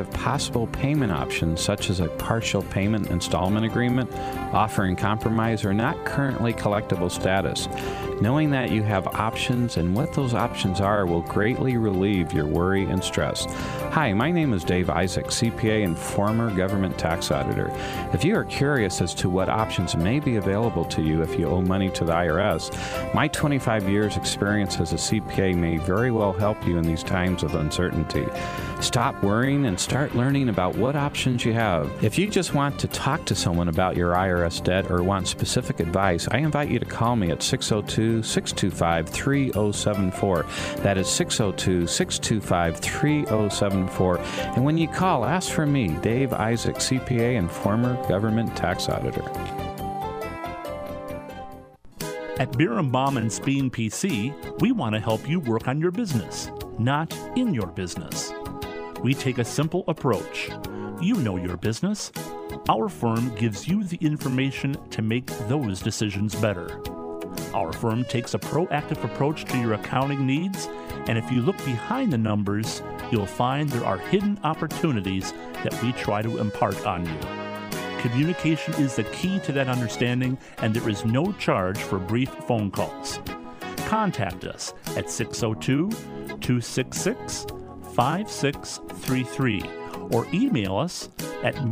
of possible payment options such as a partial payment installment agreement, offering compromise, or not currently collectible status. Knowing that you have options and what those options are will greatly relieve your worry and stress. Hi, my name is Dave Isaac, CPA and former government tax auditor. If you are curious as to what options may be available to you if you owe money to the IRS, my 25 years experience as a CPA may very well help you in these times of uncertainty. Stop worrying and start learning about what options you have. If you just want to talk to someone about your IRS debt or want specific advice, I invite you to call me at 602-625-3074. That is 602-625-3074. And when you call, ask for me, Dave Isaac, CPA and former government tax auditor. At Birnbaum and Speen PC, we want to help you work on your business, not in your business. We take a simple approach. You know your business. Our firm gives you the information to make those decisions better. Our firm takes a proactive approach to your accounting needs, and if you look behind the numbers, you'll find there are hidden opportunities that we try to impart on you. Communication is the key to that understanding, and there is no charge for brief phone calls. Contact us at 602-266-5633 or email us at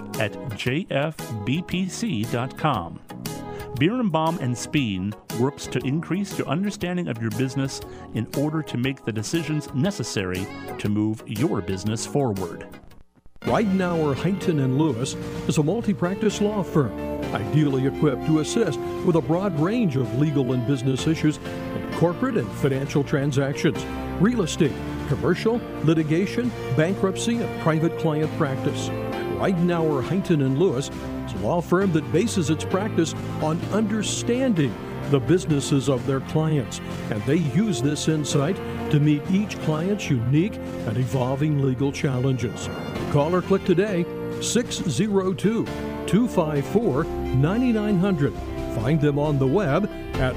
mitch@jfbpc.com. Birnbaum and Speen works to increase your understanding of your business in order to make the decisions necessary to move your business forward. Ridenour, Huntington & Lewis is a multi-practice law firm, ideally equipped to assist with a broad range of legal and business issues in corporate and financial transactions, real estate, commercial, litigation, bankruptcy, and private client practice. Ridenour, Huntington & Lewis is a law firm that bases its practice on understanding the businesses of their clients, and they use this insight to meet each client's unique and evolving legal challenges. Call or click today, 602-254-9900. Find them on the web at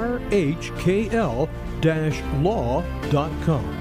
rhkl-law.com.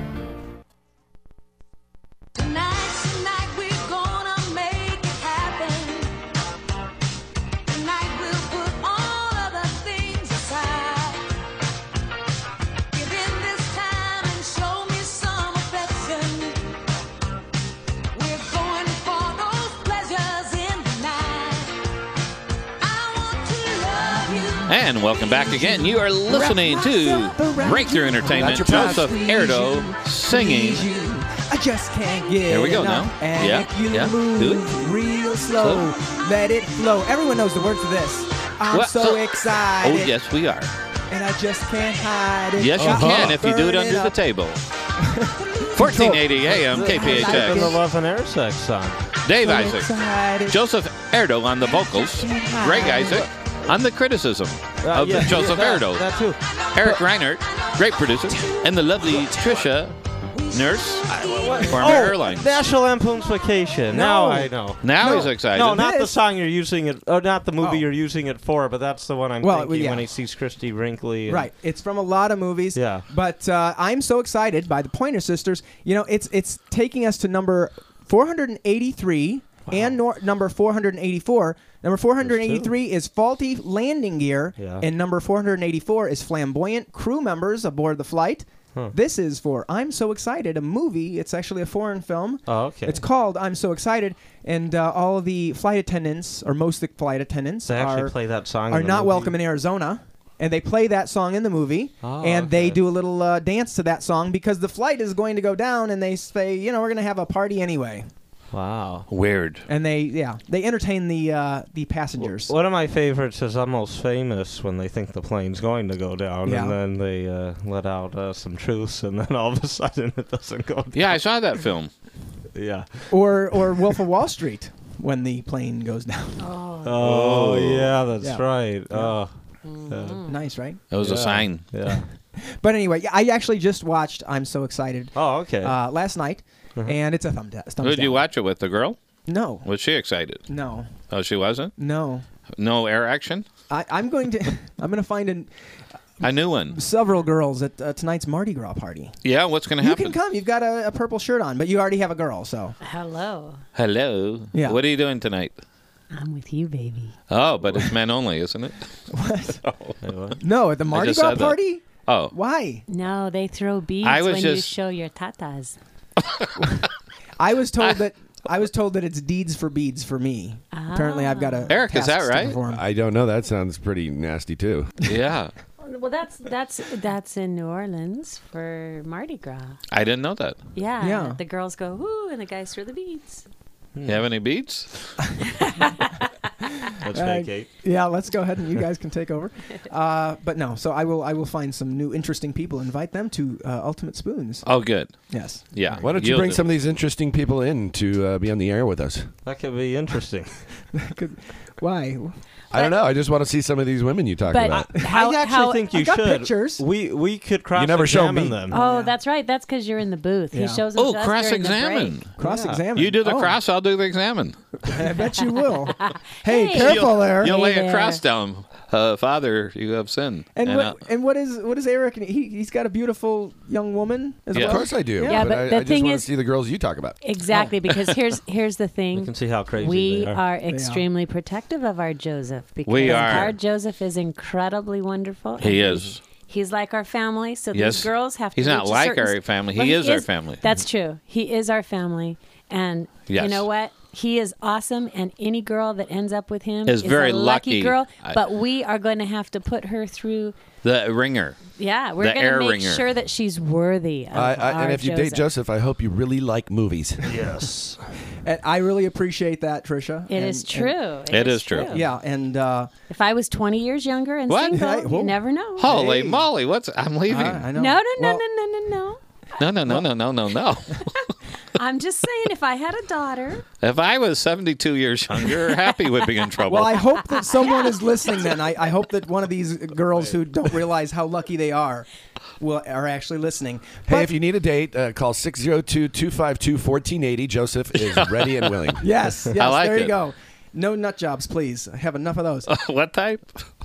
And welcome back again. You are listening to Breakthrough Entertainment. Joseph Erdo singing. I just can't get Here we go now. And Yeah, if you yeah. move Do it. real slow, let it flow. Everyone knows the words to this. I'm Well, so excited. Oh, yes, we are. And I just can't hide it. Yes, you can if you do it Burn under the up. table. 1480 AM Like the KPHX. Love and Air Sex song. Dave So Isaac. excited. Joseph Erdo on the vocals. Greg Isaac on the criticism of Joseph Erdo. That too. Eric Reinert, great producer. And the lovely Trisha Nurse, former airlines. National Lampoon's Vacation. Now I know. Now he's excited. No, not the This- song you're using it, or not the movie Oh. you're using it for, but that's the one I'm Well, thinking yeah. when he sees Christy Brinkley. And Right. It's from a lot of movies. Yeah. But I'm so excited by the Pointer Sisters. You know, it's taking us to number 483 and number 484. Number 483 is faulty landing gear, Yeah. and number 484 is flamboyant crew members aboard the flight. This is for I'm So Excited, a movie. It's actually a foreign film. Oh, okay. It's called I'm So Excited, and all of the flight attendants, or most of the flight attendants, They actually play that song are in the not movie? welcome in Arizona. And they play that song in the movie, and they do a little dance to that song because the flight is going to go down, and they say, you know, we're going to have a party anyway. Wow. Weird. And they entertain the passengers. One of my favorites is Almost Famous, when they think the plane's going to go down, Yeah. and then they let out some truths, and then all of a sudden it doesn't go down. Yeah, I saw that film. Yeah. Or Wolf of Wall Street, when the plane goes down. Oh, yeah, that's Yeah. right. Oh. Nice, right? It was a sign. Yeah. But anyway, I actually just watched I'm So Excited Oh, okay. last night, and it's a thumbs Who did you down. watch it with? The girl? No. Was she excited? No. Oh, she wasn't? No. No air action? I'm going to find A new one. several girls at tonight's Mardi Gras party. Yeah, what's going to You happen? can come. You've got a purple shirt on, but you already have a girl, so. Hello. Hello. Yeah. What are you doing tonight? I'm with you, baby. Oh, but it's men only, isn't it? What? No, at the Mardi just Gras said that. party? Oh. Why? No, they throw beads I was when you just- show your tatas. I was told that it's deeds for beads for me. Apparently, I've got a Eric, is that tasks to right? perform. I don't know. That sounds pretty nasty too. Yeah. Well, that's in New Orleans for Mardi Gras. I didn't know that. Yeah. Yeah. The girls go woo, and the guys throw the beads. You have any beats? Let's vacate. Yeah, let's go ahead and you guys can take over. But no, so I will find some new interesting people, invite them to Ultimate Spoons. Oh, good. Yes. Yeah. Why don't you You'll bring do. some of these interesting people in to be on the air with us? That could be interesting. Why? I don't know. I just want to see some of these women you talk But about. I actually think you I got should. pictures. We could You never show cross-examine me. them. Oh, that's right. That's because you're in the booth. Yeah. He shows them Oh, to us during the cross-examine. break. Cross-examine. You do the Oh, cross, I'll do the examine. I bet you will. Hey, Hey. careful there. You'll lay Hey a there. cross down. Father, you have sinned. And what is Eric? He's got a beautiful young woman as Yeah. Of well. course I do. Yeah, but I the just thing want to is- see the girls you talk about. Exactly, because here's the You thing. can see how crazy We they are extremely protective of our Joseph because We are. our Joseph is incredibly wonderful. He and is. He's like our family, so Yes. these girls have to. He's not reach a like certain our family. Well, He is our family. That's true. He is our family, and you Yes. know what? He is awesome, and any girl that ends up with him Is very a lucky lucky. girl. But we are going to have to put her through. The ringer. Yeah, we're The going to air make ringer. sure that she's worthy of our And if you date Joseph, I hope you really like movies. Yes. And I really appreciate that, Trisha. It is true. It is true. Yeah, and If I was 20 years younger and What? single, Hey, whoa. you never know. Holy Hey. moly! I'm leaving. I know. No. Well, No. I'm just saying, if I had a daughter, If I was 72 years younger, Happy would be in trouble. Well, I hope that someone is listening. Then I hope that one of these girls who don't realize how lucky they are are actually listening. Hey, But- if you need a date, call 602-252-1480. Joseph is ready and willing. yes, I like there you it. go. No nut jobs, please. I have enough of those. What type?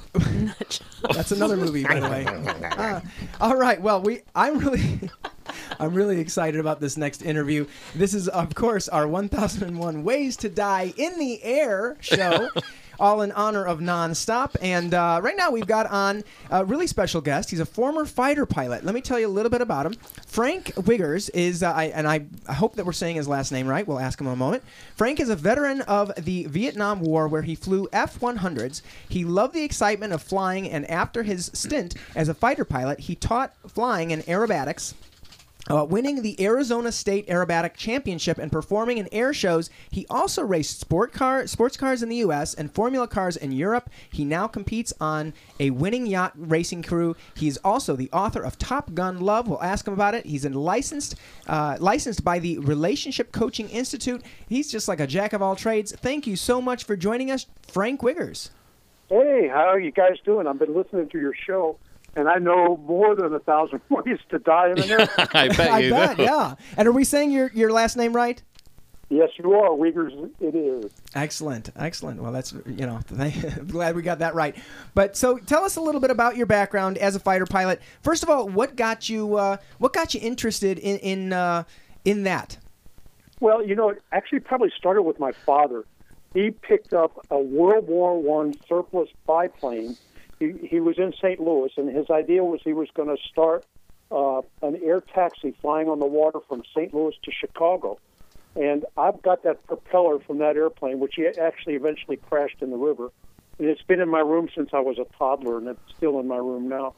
That's another movie, by the way. All right. Well, I'm really excited about this next interview. This is, of course, our 1001 Ways to Die in the Air show. All in honor of Nonstop. And right now we've got on a really special guest. He's a former fighter pilot. Let me tell you a little bit about him. Frank Wiggers is, I hope that we're saying his last name right. We'll ask him in a moment. Frank is a veteran of the Vietnam War where he flew F-100s. He loved the excitement of flying, and after his stint as a fighter pilot, he taught flying and aerobatics. Winning the Arizona State Aerobatic Championship and performing in air shows. He also raced sports cars in the U.S. and Formula cars in Europe. He now competes on a winning yacht racing crew. He's also the author of Top Gun Love. We'll ask him about it. He's licensed by the Relationship Coaching Institute. He's just like a jack of all trades. Thank you so much for joining us, Frank Wiggers. Hey, how are you guys doing? I've been listening to your show, and I know more than 1,000 ways to die in an airplane. I bet I you bet, do. yeah. And are we saying your last name right? Yes, you are. Wiggers, it is. Excellent. Well, that's, I'm glad we got that right. But so tell us a little bit about your background as a fighter pilot. First of all, what got you interested in that? Well, it actually probably started with my father. He picked up a World War I surplus biplane. He was in St. Louis, and his idea was he was going to start an air taxi flying on the water from St. Louis to Chicago. And I've got that propeller from that airplane, which he actually eventually crashed in the river. And it's been in my room since I was a toddler, and it's still in my room now.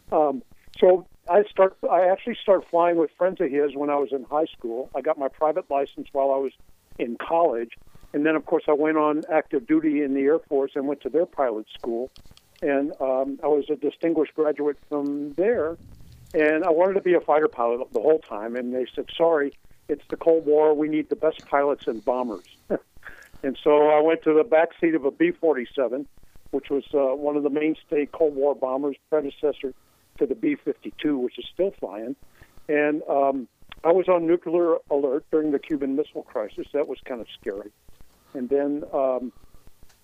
So I actually started flying with friends of his when I was in high school. I got my private license while I was in college. And then, of course, I went on active duty in the Air Force and went to their pilot school. And I was a distinguished graduate from there. And I wanted to be a fighter pilot the whole time. And they said, sorry, it's the Cold War. We need the best pilots and bombers. And so I went to the back seat of a B-47, which was one of the mainstay Cold War bombers, predecessor to the B-52, which is still flying. And I was on nuclear alert during the Cuban Missile Crisis. That was kind of scary. And then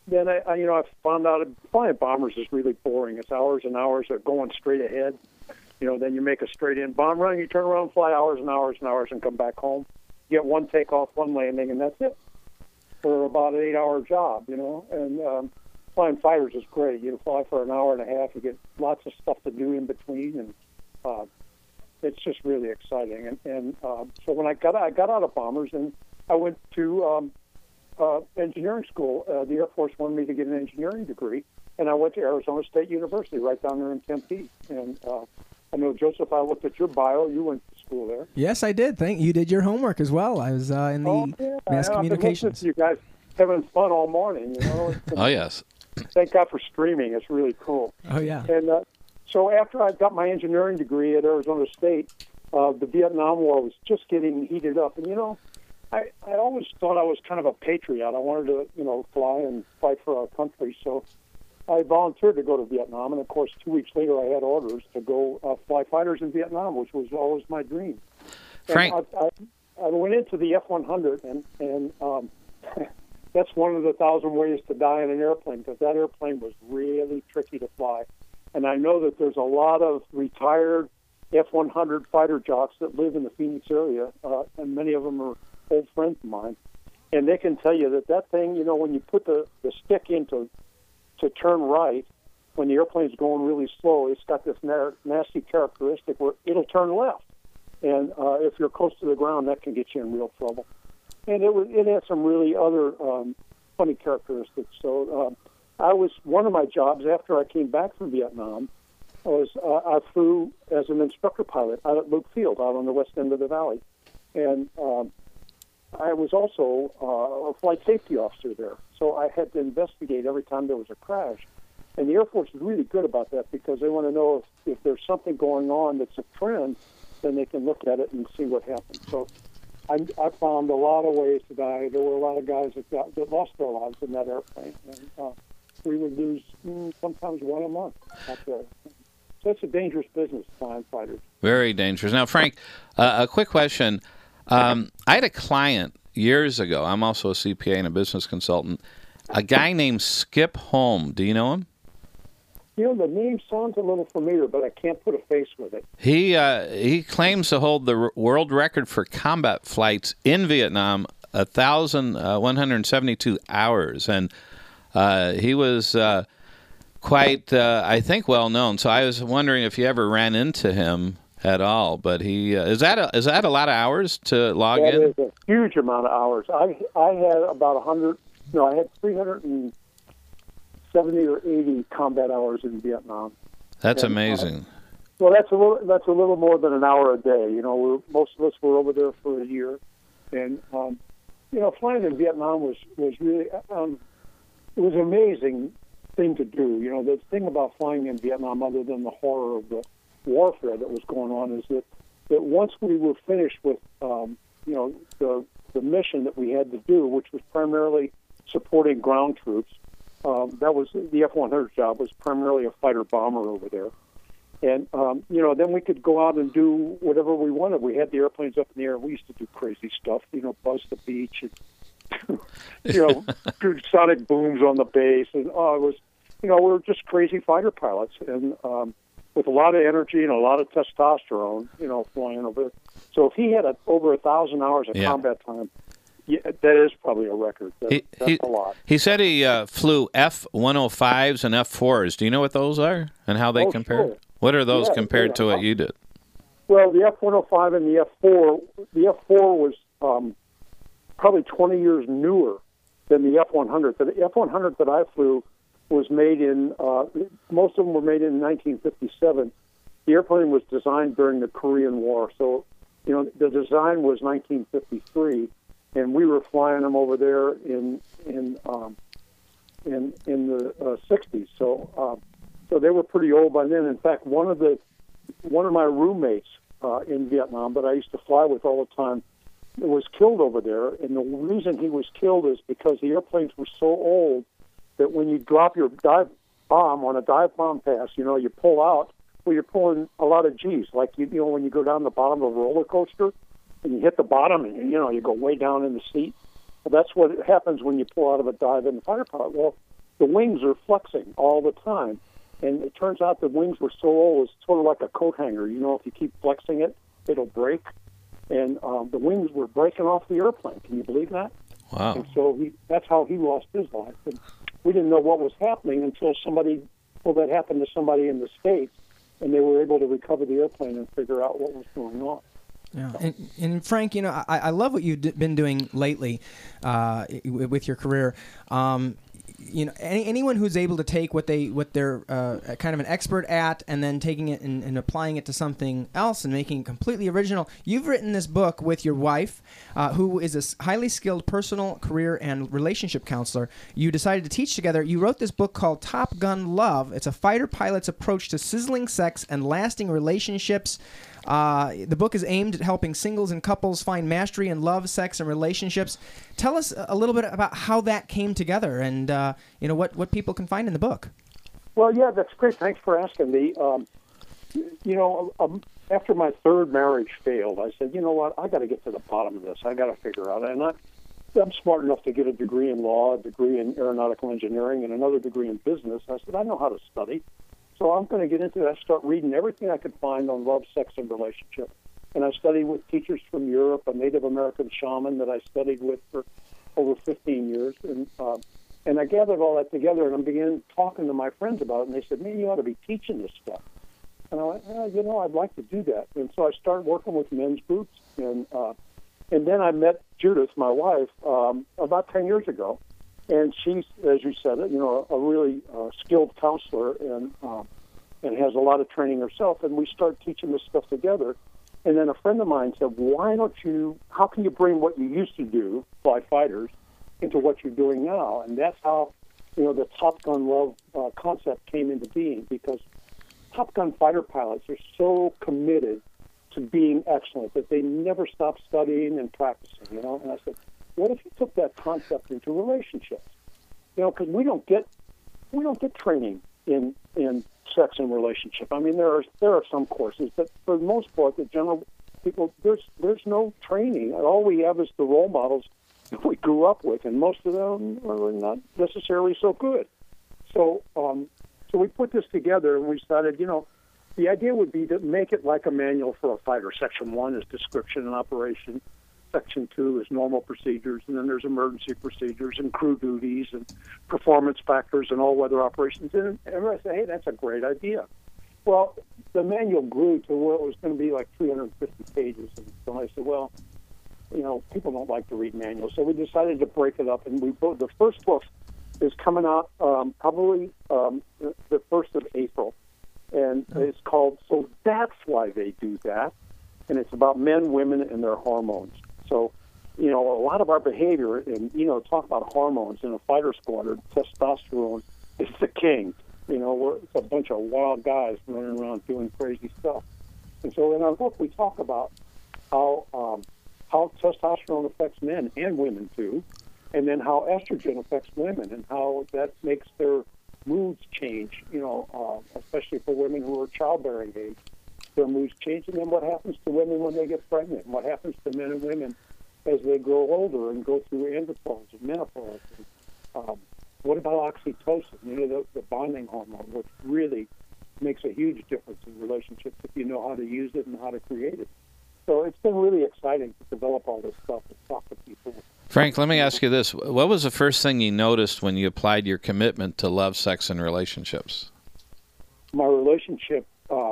then I found out flying bombers is really boring. It's hours and hours of going straight ahead. Then you make a straight in bomb run, you turn around, fly hours and hours and hours, and come back home. You get one takeoff, one landing, and that's it for about an 8-hour job. And flying fighters is great. You fly for an hour and a half, you get lots of stuff to do in between, and it's just really exciting. And so when I got out of bombers, and I went to engineering school. The Air Force wanted me to get an engineering degree, and I went to Arizona State University right down there in Tempe. And I know, Joseph, I looked at your bio. You went to school there. Yes, I did. You did your homework as well. I was in the mass communications. You guys having fun all morning. Oh, yes. Thank God for streaming. It's really cool. Oh, yeah. And so after I got my engineering degree at Arizona State, the Vietnam War was just getting heated up. And, I always thought I was kind of a patriot. I wanted to, fly and fight for our country. So I volunteered to go to Vietnam. And, of course, 2 weeks later, I had orders to go fly fighters in Vietnam, which was always my dream. Frank? I went into the F-100, and that's one of the 1,000 ways to die in an airplane, because that airplane was really tricky to fly. And I know that there's a lot of retired F-100 fighter jocks that live in the Phoenix area, and many of them are old friends of mine. And they can tell you that thing, when you put the stick in to turn right, when the airplane's going really slow, it's got this nasty characteristic where it'll turn left. And if you're close to the ground, that can get you in real trouble. And it had some really other funny characteristics. So one of my jobs after I came back from Vietnam was I flew as an instructor pilot out at Luke Field, out on the west end of the valley. And I was also a flight safety officer there. So I had to investigate every time there was a crash. And the Air Force is really good about that, because they want to know if there's something going on that's a trend, then they can look at it and see what happened. So I found a lot of ways to die. There were a lot of guys that lost their lives in that airplane. And we would lose sometimes one a month out there. So it's a dangerous business, flying fighters. Very dangerous. Now, Frank, a quick question. I had a client years ago. I'm also a CPA and a business consultant. A guy named Skip Holm. Do you know him? The name sounds a little familiar, but I can't put a face with it. He claims to hold the world record for combat flights in Vietnam, 1,172 hours, and he was quite, I think, well known. So I was wondering if you ever ran into him at all. But he is that a lot of hours to log in? That is a huge amount of hours. I had about 100. No, I had 370 or 80 combat hours in Vietnam. That's amazing. Well, that's a little more than an hour a day. Most of us were over there for a year, and flying in Vietnam was really it was an amazing thing to do. The thing about flying in Vietnam, other than the horror of the warfare that was going on, is that once we were finished with the mission that we had to do, which was primarily supporting ground troops. That was the F-100 job, was primarily a fighter bomber over there. And, then we could go out and do whatever we wanted. We had the airplanes up in the air. We used to do crazy stuff, buzz the beach and, do sonic booms on the base. And, it was, we were just crazy fighter pilots. And with a lot of energy and a lot of testosterone, flying over there. So if he had over 1,000 hours of combat time, yeah, that is probably a record. That's a lot. He said he flew F-105s and F-4s. Do you know what those are and how they compare? Sure. What are those compared to what you did? Well, the F-105 and the F-4, the F-4 was probably 20 years newer than the F-100. The F-100 that I flew was made in, most of them were made in 1957. The airplane was designed during the Korean War. So, the design was 1953. And we were flying them over there in the 60s. So they were pretty old by then. In fact, one of my roommates in Vietnam that I used to fly with all the time was killed over there. And the reason he was killed is because the airplanes were so old that when you drop your dive bomb on a dive bomb pass, you pull out. Well, you're pulling a lot of G's, like when you go down the bottom of a roller coaster. And you hit the bottom, and you go way down in the seat. Well, that's what happens when you pull out of a dive in the fighter pilot. Well, the wings are flexing all the time. And it turns out the wings were so old, it's sort of like a coat hanger. You know, if you keep flexing it, it'll break. And the wings were breaking off the airplane. Can you believe that? Wow. And so that's how he lost his life. And we didn't know what was happening until that happened to somebody in the States, and they were able to recover the airplane and figure out what was going on. Yeah, and Frank, you know, I love what you've been doing lately with your career. You know, anyone who's able to take what they're kind of an expert at, and then taking it and applying it to something else and making it completely original. You've written this book with your wife, who is a highly skilled personal, career, and relationship counselor. You decided to teach together. You wrote this book called Top Gun Love. It's a fighter pilot's approach to sizzling sex and lasting relationships. The book is aimed at helping singles and couples find mastery in love, sex, and relationships. Tell us a little bit about how that came together, and you know what people can find in the book. Well, yeah, that's great. Thanks for asking me. After my third marriage failed, I said, you know what, I got to get to the bottom of this. I got to figure out. And I'm smart enough to get a degree in law, a degree in aeronautical engineering, and another degree in business. I said, I know how to study. So I'm going to get into that. I start reading everything I could find on love, sex, and relationship. And I studied with teachers from Europe, a Native American shaman that I studied with for over 15 years. And I gathered all that together, and I began talking to my friends about it. And they said, man, you ought to be teaching this stuff. And I went, I'd like to do that. And so I started working with men's groups. And then I met Judith, my wife, about 10 years ago. And she's, as you said, a really skilled counselor and has a lot of training herself. And we started teaching this stuff together. And then a friend of mine said, how can you bring what you used to do, fly fighters, into what you're doing now? And that's how, the Top Gun Love concept came into being, because Top Gun fighter pilots are so committed to being excellent that they never stop studying and practicing, And I said, what if you took that concept into relationships? Because we don't get training in sex and relationship. I mean, there are some courses, but for the most part, the general people, there's no training. All we have is the role models that we grew up with, and most of them are not necessarily so good. So we put this together, and we decided, the idea would be to make it like a manual for a fighter. Section 1 is description and operation. Section 2 is normal procedures, and then there's emergency procedures and crew duties and performance factors and all-weather operations. And everybody said, hey, that's a great idea. Well, the manual grew to where it was going to be like 350 pages. And so I said, well, people don't like to read manuals. So we decided to break it up, and the first book is coming out probably the 1st of April. And it's called So That's Why They Do That. And it's about men, women, and their hormones. So, a lot of our behavior, and, talk about hormones in a fighter squadron, testosterone is the king. It's a bunch of wild guys running around doing crazy stuff. And so in our book, we talk about how testosterone affects men and women, too, and then how estrogen affects women and how that makes their moods change, especially for women who are childbearing age. Their moods change, and then what happens to women when they get pregnant, and what happens to men and women as they grow older and go through andropause and menopause. And, what about oxytocin, the bonding hormone, which really makes a huge difference in relationships if you know how to use it and how to create it. So it's been really exciting to develop all this stuff and talk to people. Frank, let me ask you this. What was the first thing you noticed when you applied your commitment to love, sex, and relationships? My relationship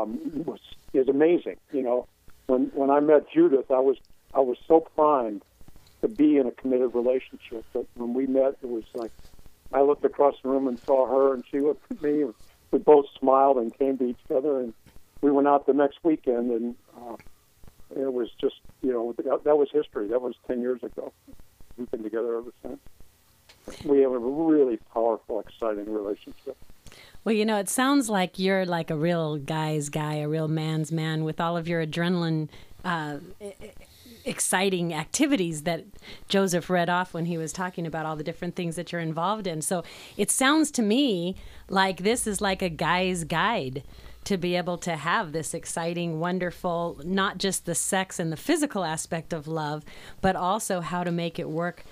is amazing. When I met Judith, I was so primed to be in a committed relationship that when we met, it was like I looked across the room and saw her, and she looked at me, and we both smiled and came to each other, and we went out the next weekend, and it was just, that was history. That was 10 years ago. We've been together ever since. We have a really powerful, exciting relationship. Well, it sounds like you're like a real guy's guy, a real man's man, with all of your adrenaline, exciting activities that Joseph read off when he was talking about all the different things that you're involved in. So it sounds to me like this is like a guy's guide to be able to have this exciting, wonderful, not just the sex and the physical aspect of love, but also how to make it work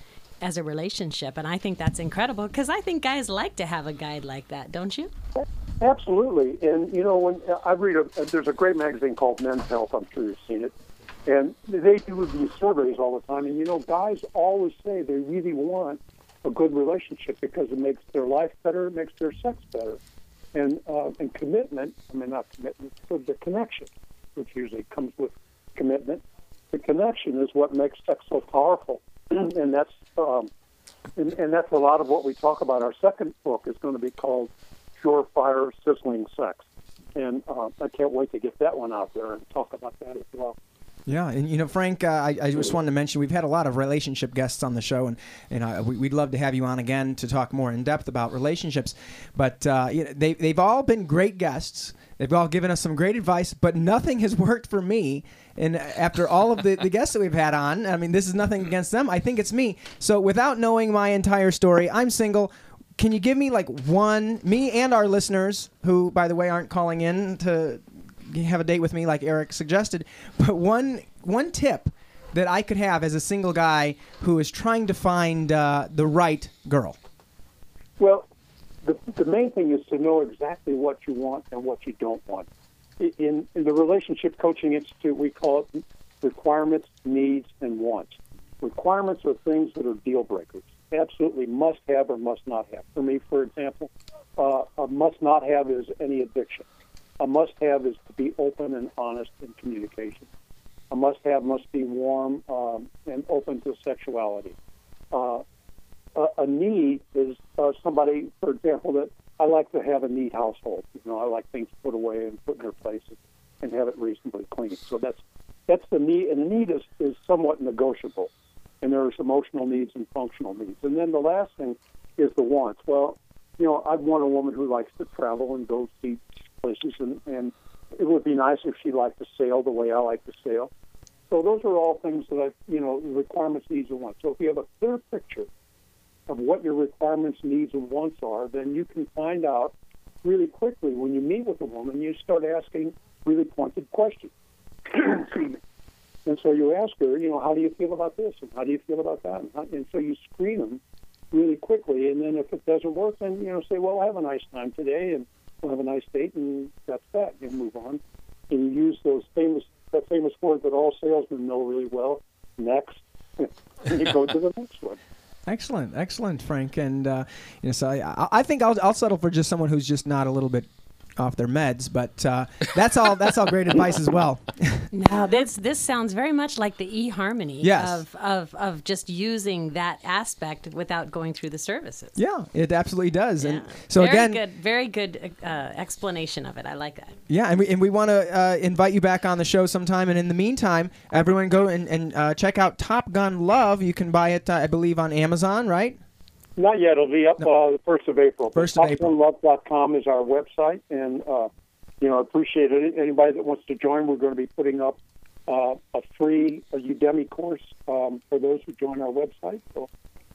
as a relationship. And I think that's incredible because I think guys like to have a guide like that, don't you? Absolutely. And, you know, when I read, there's a great magazine called Men's Health. I'm sure you've seen it. And they do these surveys all the time. And, you know, guys always say they really want a good relationship because it makes their life better, it makes their sex better. And commitment, I mean, not commitment, but the connection, which usually comes with commitment. The connection is what makes sex so powerful. And that's and that's a lot of what we talk about. Our second book is going to be called Surefire Sizzling Sex. And I can't wait to get that one out there and talk about that as well. Yeah, and you know, Frank, I just wanted to mention we've had a lot of relationship guests on the show, and we'd love to have you on again to talk more in depth about relationships. But you know, they've all been great guests. They've all given us some great advice, but nothing has worked for me. And after all of the guests that we've had on, I mean, this is nothing against them. I think it's me. So without knowing my entire story, I'm single. Can you give me like me and our listeners, who, by the way, aren't calling in to have a date with me like Eric suggested, but one tip that I could have as a single guy who is trying to find the right girl? Well, the main thing is to know exactly what you want and what you don't want. In the Relationship Coaching Institute, we call it requirements, needs, and wants. Requirements are things that are deal breakers. Absolutely must have or must not have. For me, for example, a must not have is any addiction. A must have is to be open and honest in communication. A must have must be warm and open to sexuality. A need is somebody, for example, that I like to have a neat household. You know, I like things put away and put in their places and have it reasonably clean. So that's the need, and the need is somewhat negotiable. And there's emotional needs and functional needs. And then the last thing is the wants. Well, you know, I'd want a woman who likes to travel and go see places, and it would be nice if she liked to sail the way I like to sail. So those are all things that requirements, needs, and wants. So if you have a clear picture of what your requirements, needs, and wants are, then you can find out really quickly when you meet with a woman, you start asking really pointed questions. And so you ask her, you know, how do you feel about this? And how do you feel about that? And so you screen them really quickly. And then if it doesn't work, then, you know, say, well, have a nice time today, and we'll have a nice date, and that's that. You move on. And you use that famous word that all salesmen know really well, next. And you go to the next one. Excellent, Frank. And you know, so I think I'll settle for just someone who's just not a little bit off their meds, but that's all great advice as well. Now this sounds very much like the eHarmony of just using that aspect without going through the services. Yeah, it absolutely does. Yeah. And so very good explanation of it. I like that. Yeah, and we want to invite you back on the show sometime. And in the meantime, everyone go and check out Top Gun Love. You can buy it, I believe, on Amazon, right? Not yet. It'll be up the 1st of April. 1st of April. TopGunLove.com is our website, and you know, I appreciate it. Anybody that wants to join, we're going to be putting up a free Udemy course for those who join our website. So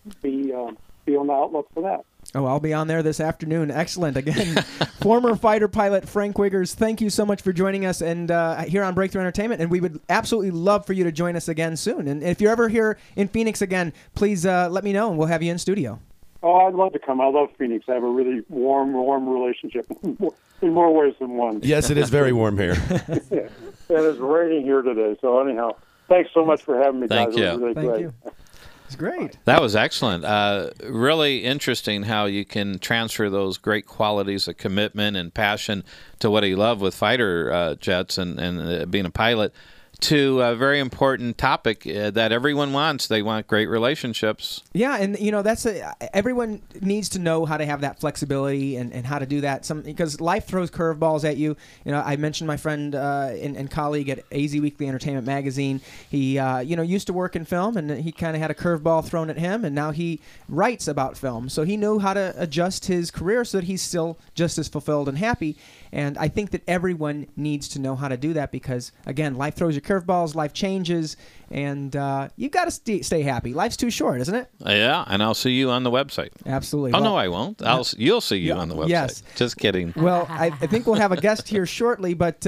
be on the outlook for that. Oh, I'll be on there this afternoon. Excellent. Again, former fighter pilot Frank Wiggers, thank you so much for joining us and here on Breakthrough Entertainment. And we would absolutely love for you to join us again soon. And if you're ever here in Phoenix again, please let me know, and we'll have you in studio. Oh, I'd love to come. I love Phoenix. I have a really warm relationship in more ways than one. Yes, it is very warm here. It is raining here today. So anyhow, thanks so much for having me, guys. Thank you. It was really Thank great. you. It's great. That was excellent. Really interesting how you can transfer those great qualities of commitment and passion to what he loved with fighter jets and being a pilot to a very important topic that everyone wants. They want great relationships. Yeah, and you know everyone needs to know how to have that flexibility and how to do that. Because life throws curveballs at you. You know, I mentioned my friend and colleague at AZ Weekly Entertainment Magazine. He used to work in film, and he kind of had a curveball thrown at him, and now he writes about film. So he knew how to adjust his career so that he's still just as fulfilled and happy. And I think that everyone needs to know how to do that because, again, life throws you curveballs, life changes, and you've got to stay happy. Life's too short, isn't it? Yeah, and I'll see you on the website. Absolutely. Oh, no, I won't. You'll see you on the website. Yes. Just kidding. Well, I think we'll have a guest here shortly, but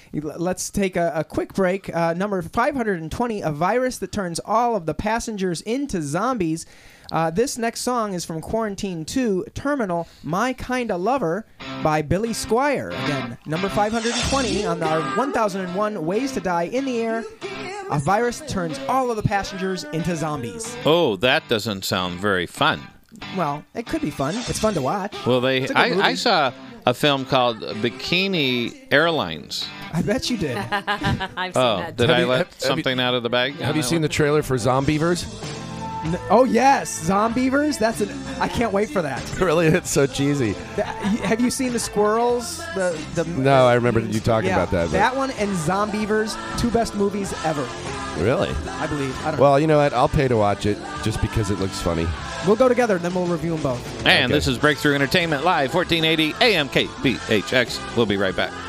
let's take a quick break. Number 520, a virus that turns all of the passengers into zombies. This next song is from Quarantine 2, Terminal, My Kinda Lover by Billy Squier. Again, number 520 on our 1001 Ways to Die in the Air. A virus turns all of the passengers into zombies. Oh, that doesn't sound very fun. Well, it could be fun. It's fun to watch. Well, It's a good movie. I saw a film called Bikini Airlines. I bet you did. I've seen that. Did too. I let have you- something out of the bag? Have you seen the trailer for Zombievers? Oh, yes. Zombievers? I can't wait for that. Really, it's so cheesy. Have you seen the squirrels? No, I remember you talking yeah, about that. but- That one and Zombievers, 2 best movies ever, Really? I believe. I don't know. Well, you know what? I'll pay to watch it just because it looks funny. We'll go together, then we'll review them both. And Okay. this is Breakthrough Entertainment Live, 1480 AM KBHX. We'll be right back.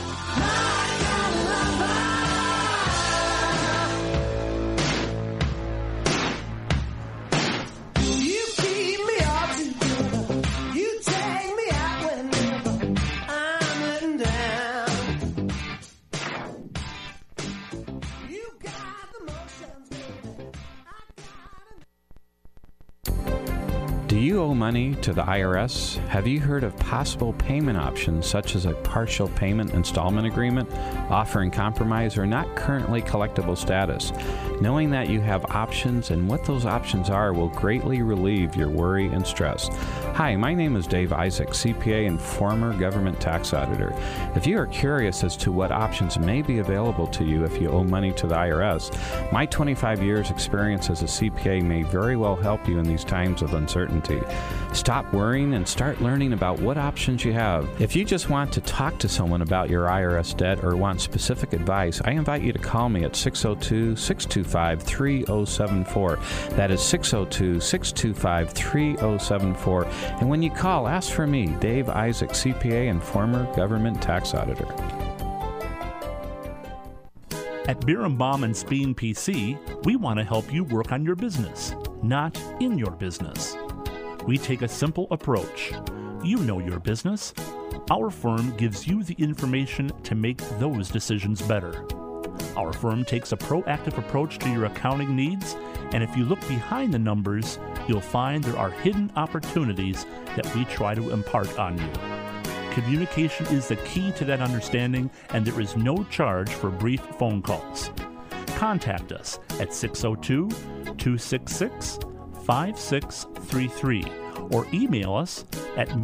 Do you owe money to the IRS? Have you heard of possible payment options such as a partial payment installment agreement, offering compromise or not currently collectible status? Knowing that you have options and what those options are will greatly relieve your worry and stress. Hi, my name is Dave Isaac, CPA and former government tax auditor. If you are curious as to what options may be available to you if you owe money to the IRS, my 25 years experience as a CPA may very well help you in these times of uncertainty. Stop worrying and start learning about what options you have. If you just want to talk to someone about your IRS debt or want specific advice, I invite you to call me at 602-625-3074. That is 602-625-3074. And when you call, ask for me, Dave Isaac, CPA and former government tax auditor. At Birnbaum and Speen PC, we want to help you work on your business, not in your business. We take a simple approach. You know your business. Our firm gives you the information to make those decisions better. Our firm takes a proactive approach to your accounting needs, and if you look behind the numbers, you'll find there are hidden opportunities that we try to impart on you. Communication is the key to that understanding, and there is no charge for brief phone calls. Contact us at 602-266-5633 or email us at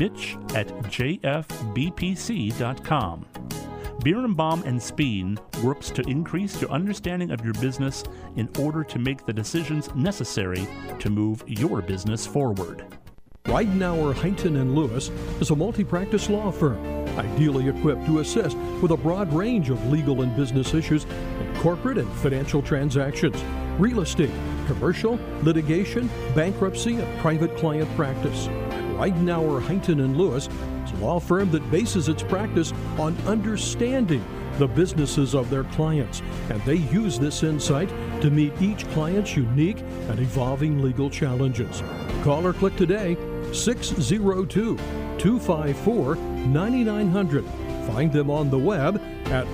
mitch@jfbpc.com. Birnbaum and Speen works to increase your understanding of your business in order to make the decisions necessary to move your business forward. Weidenauer, Huntington & Lewis is a multi-practice law firm, ideally equipped to assist with a broad range of legal and business issues in corporate and financial transactions, real estate, commercial, litigation, bankruptcy, and private client practice. Weidenauer, Huntington & Lewis is a law firm that bases its practice on understanding the businesses of their clients, and they use this insight to meet each client's unique and evolving legal challenges. Call or click today, 602-254-9900. Find them on the web at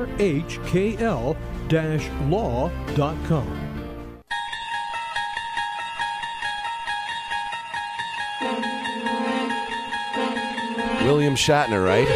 rhkl-law.com. William Shatner, right?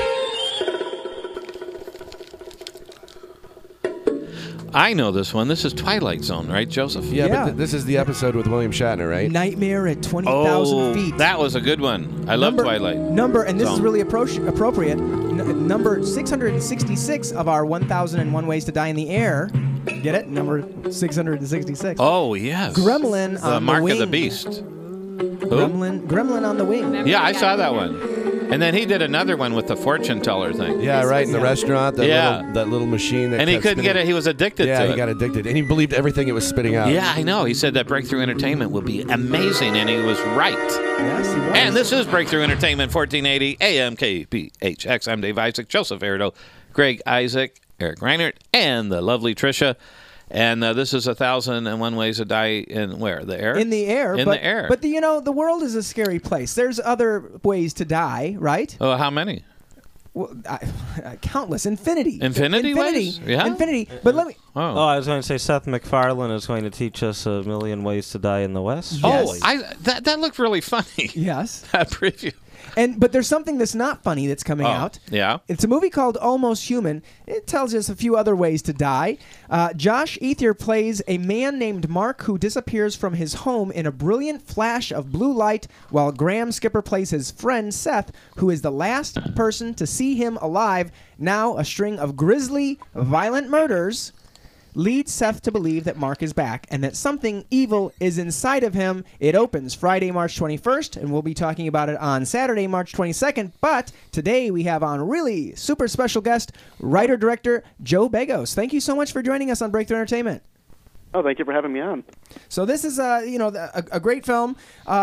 I know this one. This is Twilight Zone, right, Joseph? Yeah, Yeah. but this is the episode with William Shatner, right? Nightmare at 20,000 feet. That was a good one. I love Twilight. And this is Zone. really appropriate, number 666 of our 1001 Ways to Die in the Air. Get it? Number 666. Oh, yes. Gremlin The on the Mark Wing. of the Beast. Gremlin on the Wing. Remember Yeah, I that saw guy? that one. And then he did another one with the fortune teller thing. Yeah, right in the restaurant. Yeah. That little machine. That And he kept couldn't get spinning. it. He was addicted Yeah, to he it. got addicted, and he believed everything it was spitting out. Yeah, I know. He said that Breakthrough Entertainment will be amazing, and he was right. Yes, he was. And this is Breakthrough Entertainment, 1480 AM KBHX. I'm Dave Isaac, Joseph Erdo, Greg Isaac, Eric Reinert, and the lovely Tricia. And this is 1001 Ways to Die in where? The air? In the air. In but, the air. But, the world is a scary place. There's other ways to die, right? Oh, how many? Countless. Infinity. Infinity ways? Yeah. Infinity. But let me. Oh, I was going to say Seth MacFarlane is going to teach us a million ways to die in the West. Yes. Oh, that looked really funny. Yes. That preview. But there's something that's not funny that's coming out. Yeah. It's a movie called Almost Human. It tells us a few other ways to die. Josh Ethier plays a man named Mark who disappears from his home in a brilliant flash of blue light, while Graham Skipper plays his friend Seth, who is the last person to see him alive. Now a string of grisly, violent murders leads Seth to believe that Mark is back and that something evil is inside of him. It opens Friday, March 21st, and we'll be talking about it on Saturday, March 22nd. But today we have on really super special guest, writer-director Joe Begos. Thank you so much for joining us on Breakthrough Entertainment. Oh, thank you for having me on. So this is a great film.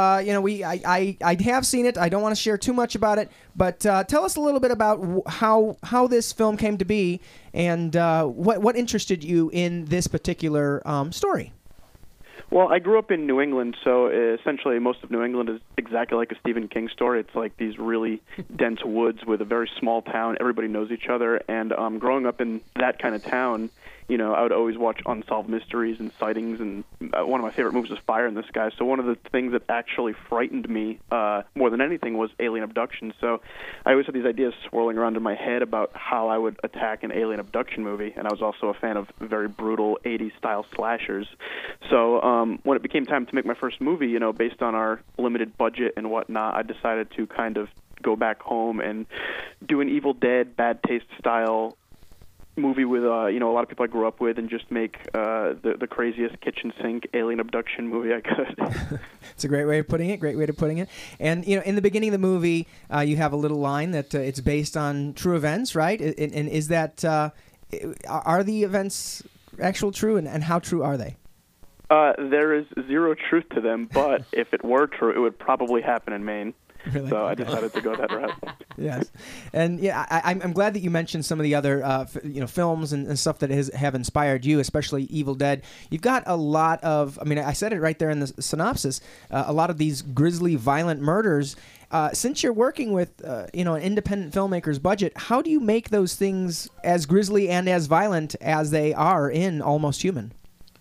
I have seen it. I don't want to share too much about it, but tell us a little bit about how this film came to be and what interested you in this particular story. Well, I grew up in New England, so essentially most of New England is exactly like a Stephen King story. It's like these really dense woods with a very small town. Everybody knows each other, and growing up in that kind of town, I would always watch Unsolved Mysteries and Sightings, and one of my favorite movies was Fire in the Sky. So one of the things that actually frightened me more than anything was alien abduction. So I always had these ideas swirling around in my head about how I would attack an alien abduction movie, and I was also a fan of very brutal 80s-style slashers. So when it became time to make my first movie, based on our limited budget and whatnot, I decided to kind of go back home and do an Evil Dead, Bad Taste-style movie with a lot of people I grew up with, and just make the craziest kitchen sink alien abduction movie I could. It's a great way of putting it. And in the beginning of the movie, you have a little line that it's based on true events, right? And is that are the events actual true, and how true are they? There is zero truth to them, but if it were true, it would probably happen in Maine. Really? So I decided to go that route. Yes, and I'm glad that you mentioned some of the other films and stuff that have inspired you, especially Evil Dead. You've got a lot of, I said it right there in the synopsis, a lot of these grisly, violent murders. Since you're working with an independent filmmaker's budget, how do you make those things as grisly and as violent as they are in Almost Human?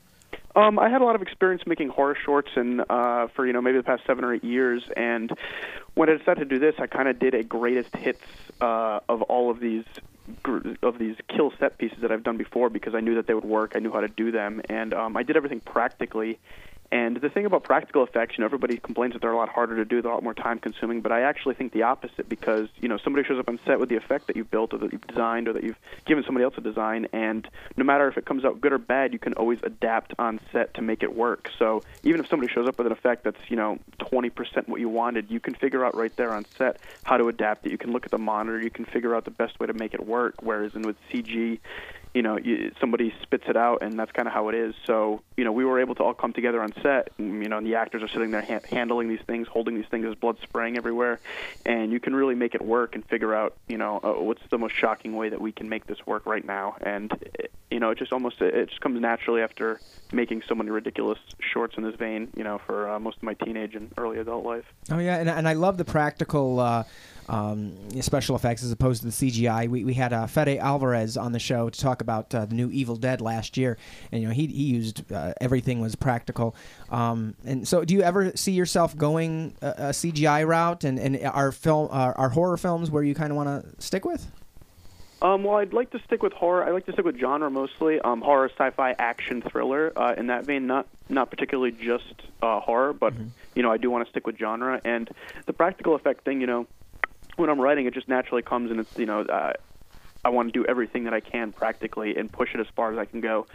I had a lot of experience making horror shorts and for maybe the past 7 or 8 years, and when I decided to do this, I kind of did a greatest hits of all of these kill set pieces that I've done before, because I knew that they would work. I knew how to do them, and I did everything practically. And the thing about practical effects, everybody complains that they're a lot harder to do, they're a lot more time-consuming, but I actually think the opposite, because, somebody shows up on set with the effect that you've built or that you've designed or that you've given somebody else a design, and no matter if it comes out good or bad, you can always adapt on set to make it work. So even if somebody shows up with an effect that's, 20% what you wanted, you can figure out right there on set how to adapt it. You can look at the monitor, you can figure out the best way to make it work, whereas with CG, somebody spits it out, and that's kind of how it is. So, we were able to all come together on set, and the actors are sitting there handling these things, holding these things, as blood spraying everywhere, and you can really make it work and figure out, what's the most shocking way that we can make this work right now. And, it just comes naturally after making so many ridiculous shorts in this vein, for most of my teenage and early adult life. Oh, yeah, and I love the practical special effects as opposed to the CGI. We had Fede Alvarez on the show to talk about the new Evil Dead last year, and he used everything was practical. And so, do you ever see yourself going a CGI route? And are horror films where you kind of want to stick with? Well, I'd like to stick with horror. I like to stick with genre mostly. Horror, sci-fi, action, thriller. In that vein, not particularly just horror, but I do want to stick with genre. And the practical effect thing, when I'm writing, it just naturally comes, and it's I want to do everything that I can practically and push it as far as I can go.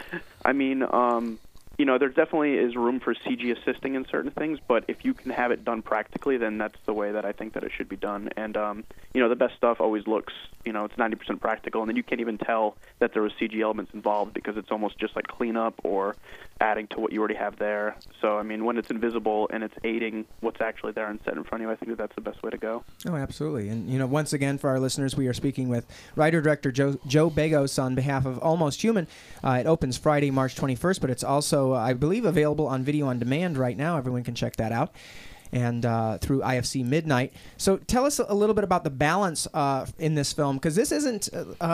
There definitely is room for CG assisting in certain things, but if you can have it done practically, then that's the way that I think that it should be done. And, the best stuff always looks, it's 90% practical, and then you can't even tell that there was CG elements involved because it's almost just like cleanup or adding to what you already have there. So, when it's invisible and it's aiding what's actually there and set in front of you, I think that's the best way to go. Oh, absolutely. And, once again, for our listeners, we are speaking with writer-director Joe Begos on behalf of Almost Human. It opens Friday, March 21st, but it's also, I believe, available on video on demand right now. Everyone can check that out. and through IFC Midnight. So tell us a little bit about the balance in this film, because this isn't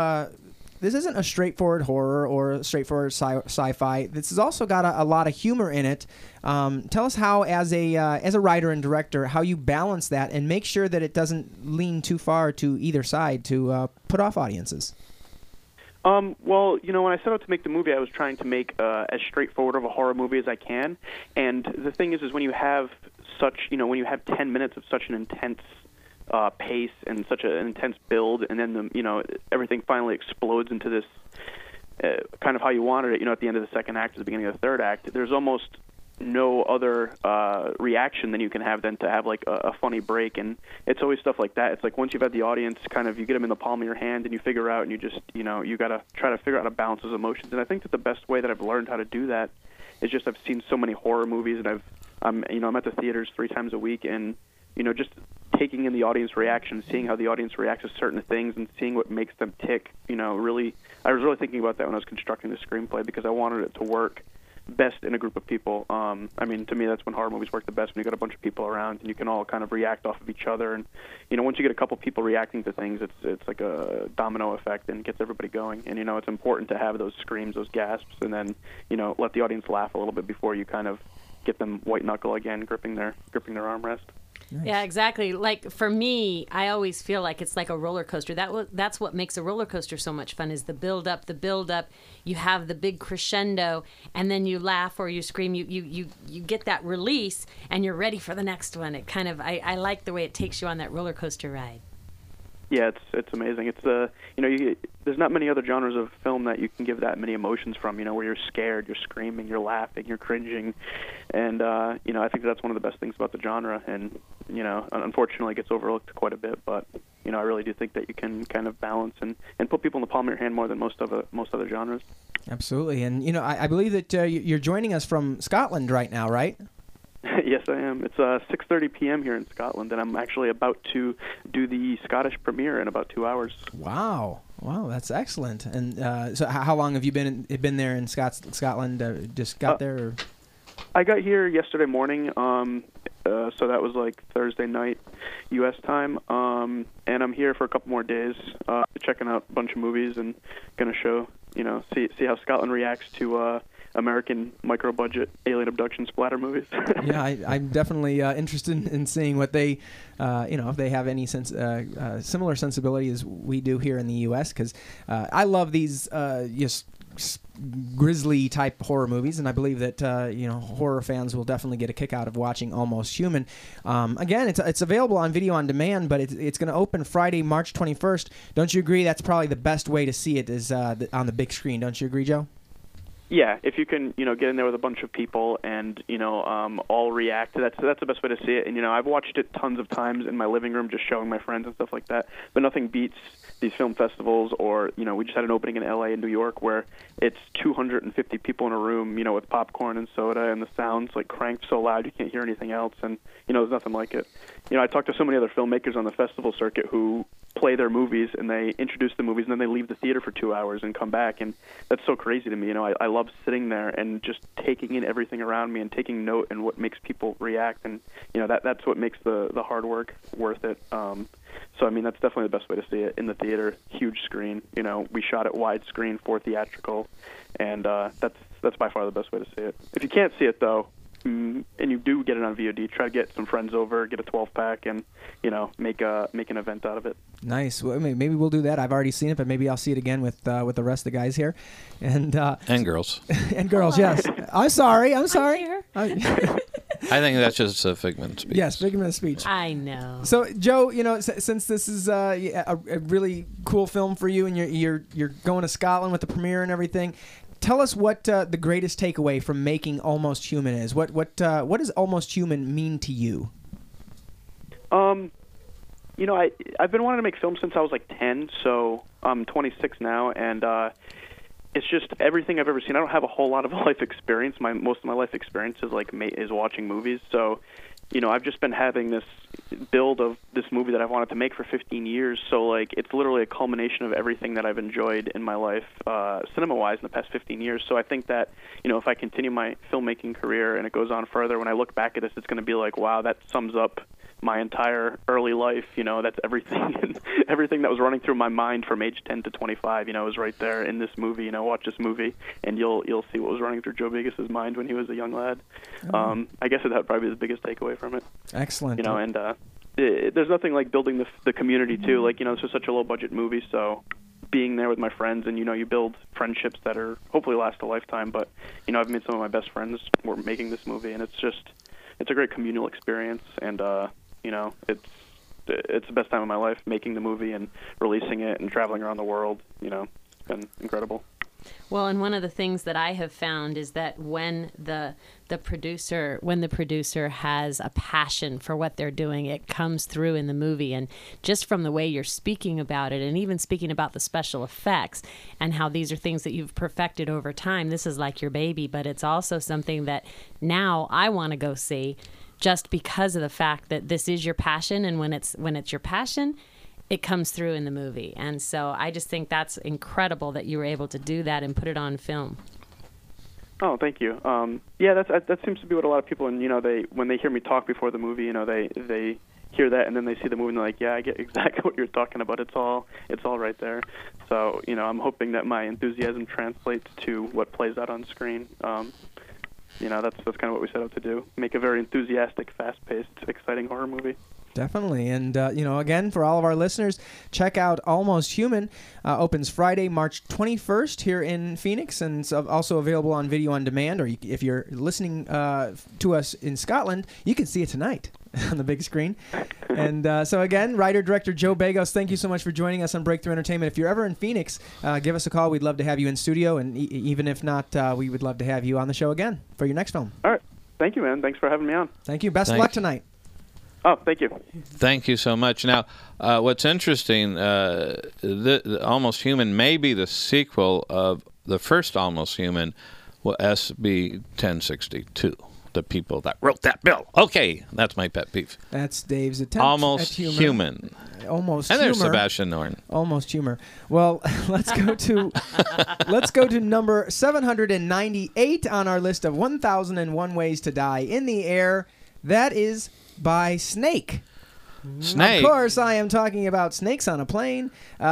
a straightforward horror or a straightforward sci-fi. This has also got a lot of humor in it. Tell us how, as a writer and director, how you balance that and make sure that it doesn't lean too far to either side to put off audiences. Well, when I set out to make the movie, I was trying to make as straightforward of a horror movie as I can. And the thing is when you have when you have 10 minutes of such an intense pace and such an intense build, and then everything finally explodes into this kind of how you wanted it. At the end of the second act, or the beginning of the third act, there's almost no other reaction than you can have than to have like a funny break. And it's always stuff like that. It's like once you've had the audience you get them in the palm of your hand and you figure out, and you just you got to try to figure out how to balance those emotions. And I think that the best way that I've learned how to do that is just I've seen so many horror movies, and I'm at the theaters 3 times a week, and just taking in the audience reaction, seeing how the audience reacts to certain things, and seeing what makes them tick. Really, I was really thinking about that when I was constructing the screenplay, because I wanted it to work best in a group of people. To me, that's when horror movies work the best, when you got a bunch of people around and you can all kind of react off of each other. And once you get a couple people reacting to things, it's like a domino effect and gets everybody going. And it's important to have those screams, those gasps, and then let the audience laugh a little bit before you kind of get them white knuckle again, gripping their armrest. Nice. Yeah, exactly. Like for me, I always feel like it's like a roller coaster. That's what makes a roller coaster so much fun, is the build up. You have the big crescendo, and then you laugh or you scream. You get that release, and you're ready for the next one. It kind of I like the way it takes you on that roller coaster ride. Yeah, it's amazing. It's there's not many other genres of film that you can give that many emotions from. Where you're scared, you're screaming, you're laughing, you're cringing, and I think that's one of the best things about the genre. And unfortunately, it gets overlooked quite a bit. But I really do think that you can kind of balance and put people in the palm of your hand more than most other genres. Absolutely, and I believe that you're joining us from Scotland right now, right? Yes, I am. It's 6:30 p.m. here in Scotland, and I'm actually about to do the Scottish premiere in about 2 hours. Wow, that's excellent. And so, how long have you been there in Scotland? Just got there? Or? I got here yesterday morning, so that was like Thursday night, U.S. time, and I'm here for a couple more days, checking out a bunch of movies and gonna show, see how Scotland reacts to American micro-budget alien abduction splatter movies. Yeah, I'm definitely interested in seeing what they, if they have any similar sensibility as we do here in the U.S. Because I love these just grisly type horror movies, and I believe that horror fans will definitely get a kick out of watching Almost Human. Again, it's available on video on demand, but it's going to open Friday, March 21st. Don't you agree? That's probably the best way to see it is on the big screen. Don't you agree, Joe? Yeah, if you can, get in there with a bunch of people and, all react, that's the best way to see it. And, I've watched it tons of times in my living room, just showing my friends and stuff like that. But nothing beats these film festivals, or, we just had an opening in L.A. and New York where it's 250 people in a room, with popcorn and soda, and the sound's like cranked so loud you can't hear anything else. And, there's nothing like it. I talked to so many other filmmakers on the festival circuit who play their movies, and they introduce the movies, and then they leave the theater for 2 hours and come back, and that's so crazy to me. I love sitting there and just taking in everything around me and taking note and what makes people react, and that's what makes the hard work worth it. So that's definitely the best way to see it, in the theater, huge screen. We shot it widescreen for theatrical, and that's by far the best way to see it. If you can't see it though, and you do get it on VOD, try to get some friends over, get a 12-pack, and make an event out of it. Nice. Well, maybe we'll do that. I've already seen it, but maybe I'll see it again with the rest of the guys here, and girls. And girls, yes. I'm sorry. I'm here. I think that's just a figment of speech. Yes, figment of speech. I know. So, Joe, since this is a really cool film for you, and you're going to Scotland with the premiere and everything, tell us what the greatest takeaway from making Almost Human is. What does Almost Human mean to you? I've been wanting to make films since I was like 10, so I'm 26 now, and it's just everything I've ever seen. I don't have a whole lot of life experience. Most of my life experience is watching movies, so I've just been having this build of this movie that I've wanted to make for 15 years. So, like, it's literally a culmination of everything that I've enjoyed in my life, cinema-wise, in the past 15 years. So I think that, if I continue my filmmaking career and it goes on further, when I look back at this, it's going to be like, wow, that sums up my entire early life. That's everything, everything that was running through my mind from age 10 to 25. Was right there in this movie. Watch this movie, and you'll see what was running through Joe Begos's mind when he was a young lad. I guess that would probably be the biggest takeaway from it. Excellent. And there's nothing like building the community too. Like, this is such a low budget movie, so being there with my friends, and you build friendships that are hopefully last a lifetime. But I've made some of my best friends were making this movie, and it's a great communal experience, and it's the best time of my life making the movie and releasing it and traveling around the world. It's been incredible. Well, and one of the things that I have found is that when the producer has a passion for what they're doing, it comes through in the movie. And just from the way you're speaking about it, and even speaking about the special effects and how these are things that you've perfected over time, this is like your baby, but it's also something that now I want to go see, just because of the fact that this is your passion, and when it's your passion, it comes through in the movie. And so I just think that's incredible that you were able to do that and put it on film. Oh, thank you. Yeah, that seems to be what a lot of people, and when they hear me talk before the movie, they hear that and then they see the movie and they're like, yeah, I get exactly what you're talking about. It's all right there. So I'm hoping that my enthusiasm translates to what plays out on screen. That's kind of what we set out to do: make a very enthusiastic, fast-paced, exciting horror movie. Definitely. And, again, for all of our listeners, check out Almost Human. Opens Friday, March 21st here in Phoenix, and it's also available on video on demand. Or if you're listening to us in Scotland, you can see it tonight on the big screen. And so, again, writer-director Joe Begos, thank you so much for joining us on Breakthrough Entertainment. If you're ever in Phoenix, give us a call. We'd love to have you in studio. And even if not, we would love to have you on the show again for your next film. All right. Thank you, man. Thanks for having me on. Thank you. Best of luck tonight. Oh, thank you. Thank you so much. Now, what's interesting, the Almost Human may be the sequel of the first Almost Human, SB 1062, the people that wrote that bill. Okay, that's my pet peeve. That's Dave's attempt Almost at humor. Human. Almost and humor. there's Sebastian Norn. Almost humor. Well, let's go to number 798 on our list of 1001 Ways to Die in the Air. That is by Snake. Snake. Of course, I am talking about Snakes on a Plane.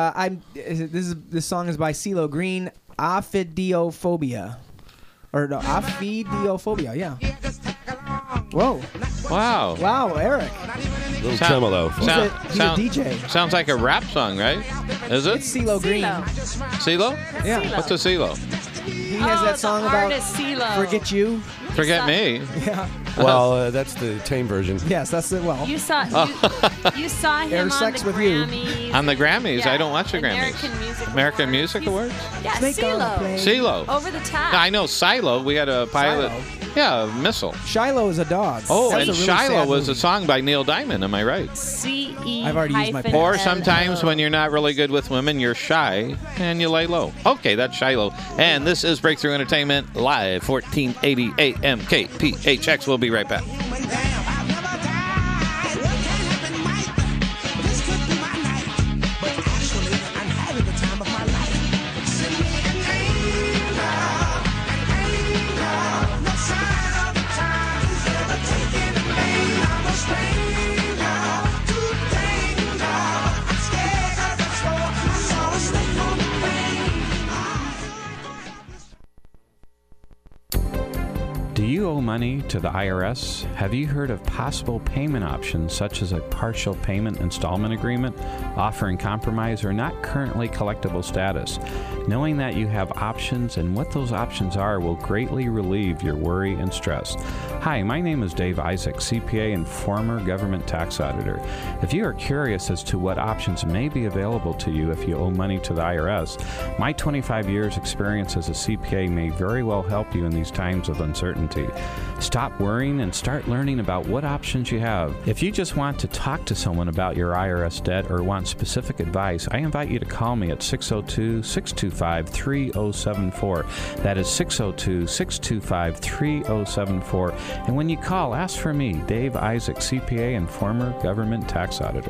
This song is by CeeLo Green. Ophidiophobia. Or no, Ophidiophobia, yeah. Whoa. Wow. Wow, Eric. Little tremolo. He's a DJ. Sounds like a rap song, right? Is it? It's CeeLo Green. CeeLo? Yeah. CeeLo. What's a CeeLo? He has that song about Forget You. Forget Me. Yeah. Well, that's the tame version. Yes, that's it. Well, You saw him Air on Sex the with You. Grammys. On the Grammys. Yeah, I don't watch the Grammys. American Music Awards. Yeah, Snake on a CeeLo. Plane. CeeLo. Over the top. I know Silo. We had a pilot. Silo. Yeah, a missile. Shiloh is a dog. Oh, That and was a really Shiloh sad was a movie. song by Neil Diamond. Am I right? CE. I've already used my pen. Or sometimes when you're not really good with women, you're shy and you lay low. Okay, that's Shiloh. And this is Breakthrough Entertainment live, 1480 AM KPHX. We'll be right back. Do you owe money to the IRS? Have you heard of possible payment options such as a partial payment installment agreement, offering compromise or not currently collectible status? Knowing that you have options and what those options are will greatly relieve your worry and stress. Hi, my name is Dave Isaac, CPA and former government tax auditor. If you are curious as to what options may be available to you if you owe money to the IRS, my 25 years experience as a CPA may very well help you in these times of uncertainty. Stop worrying and start learning about what options you have. If you just want to talk to someone about your IRS debt or want specific advice, I invite you to call me at 602-625-3074. That is 602-625-3074. And when you call, ask for me, Dave Isaac, CPA and former government tax auditor.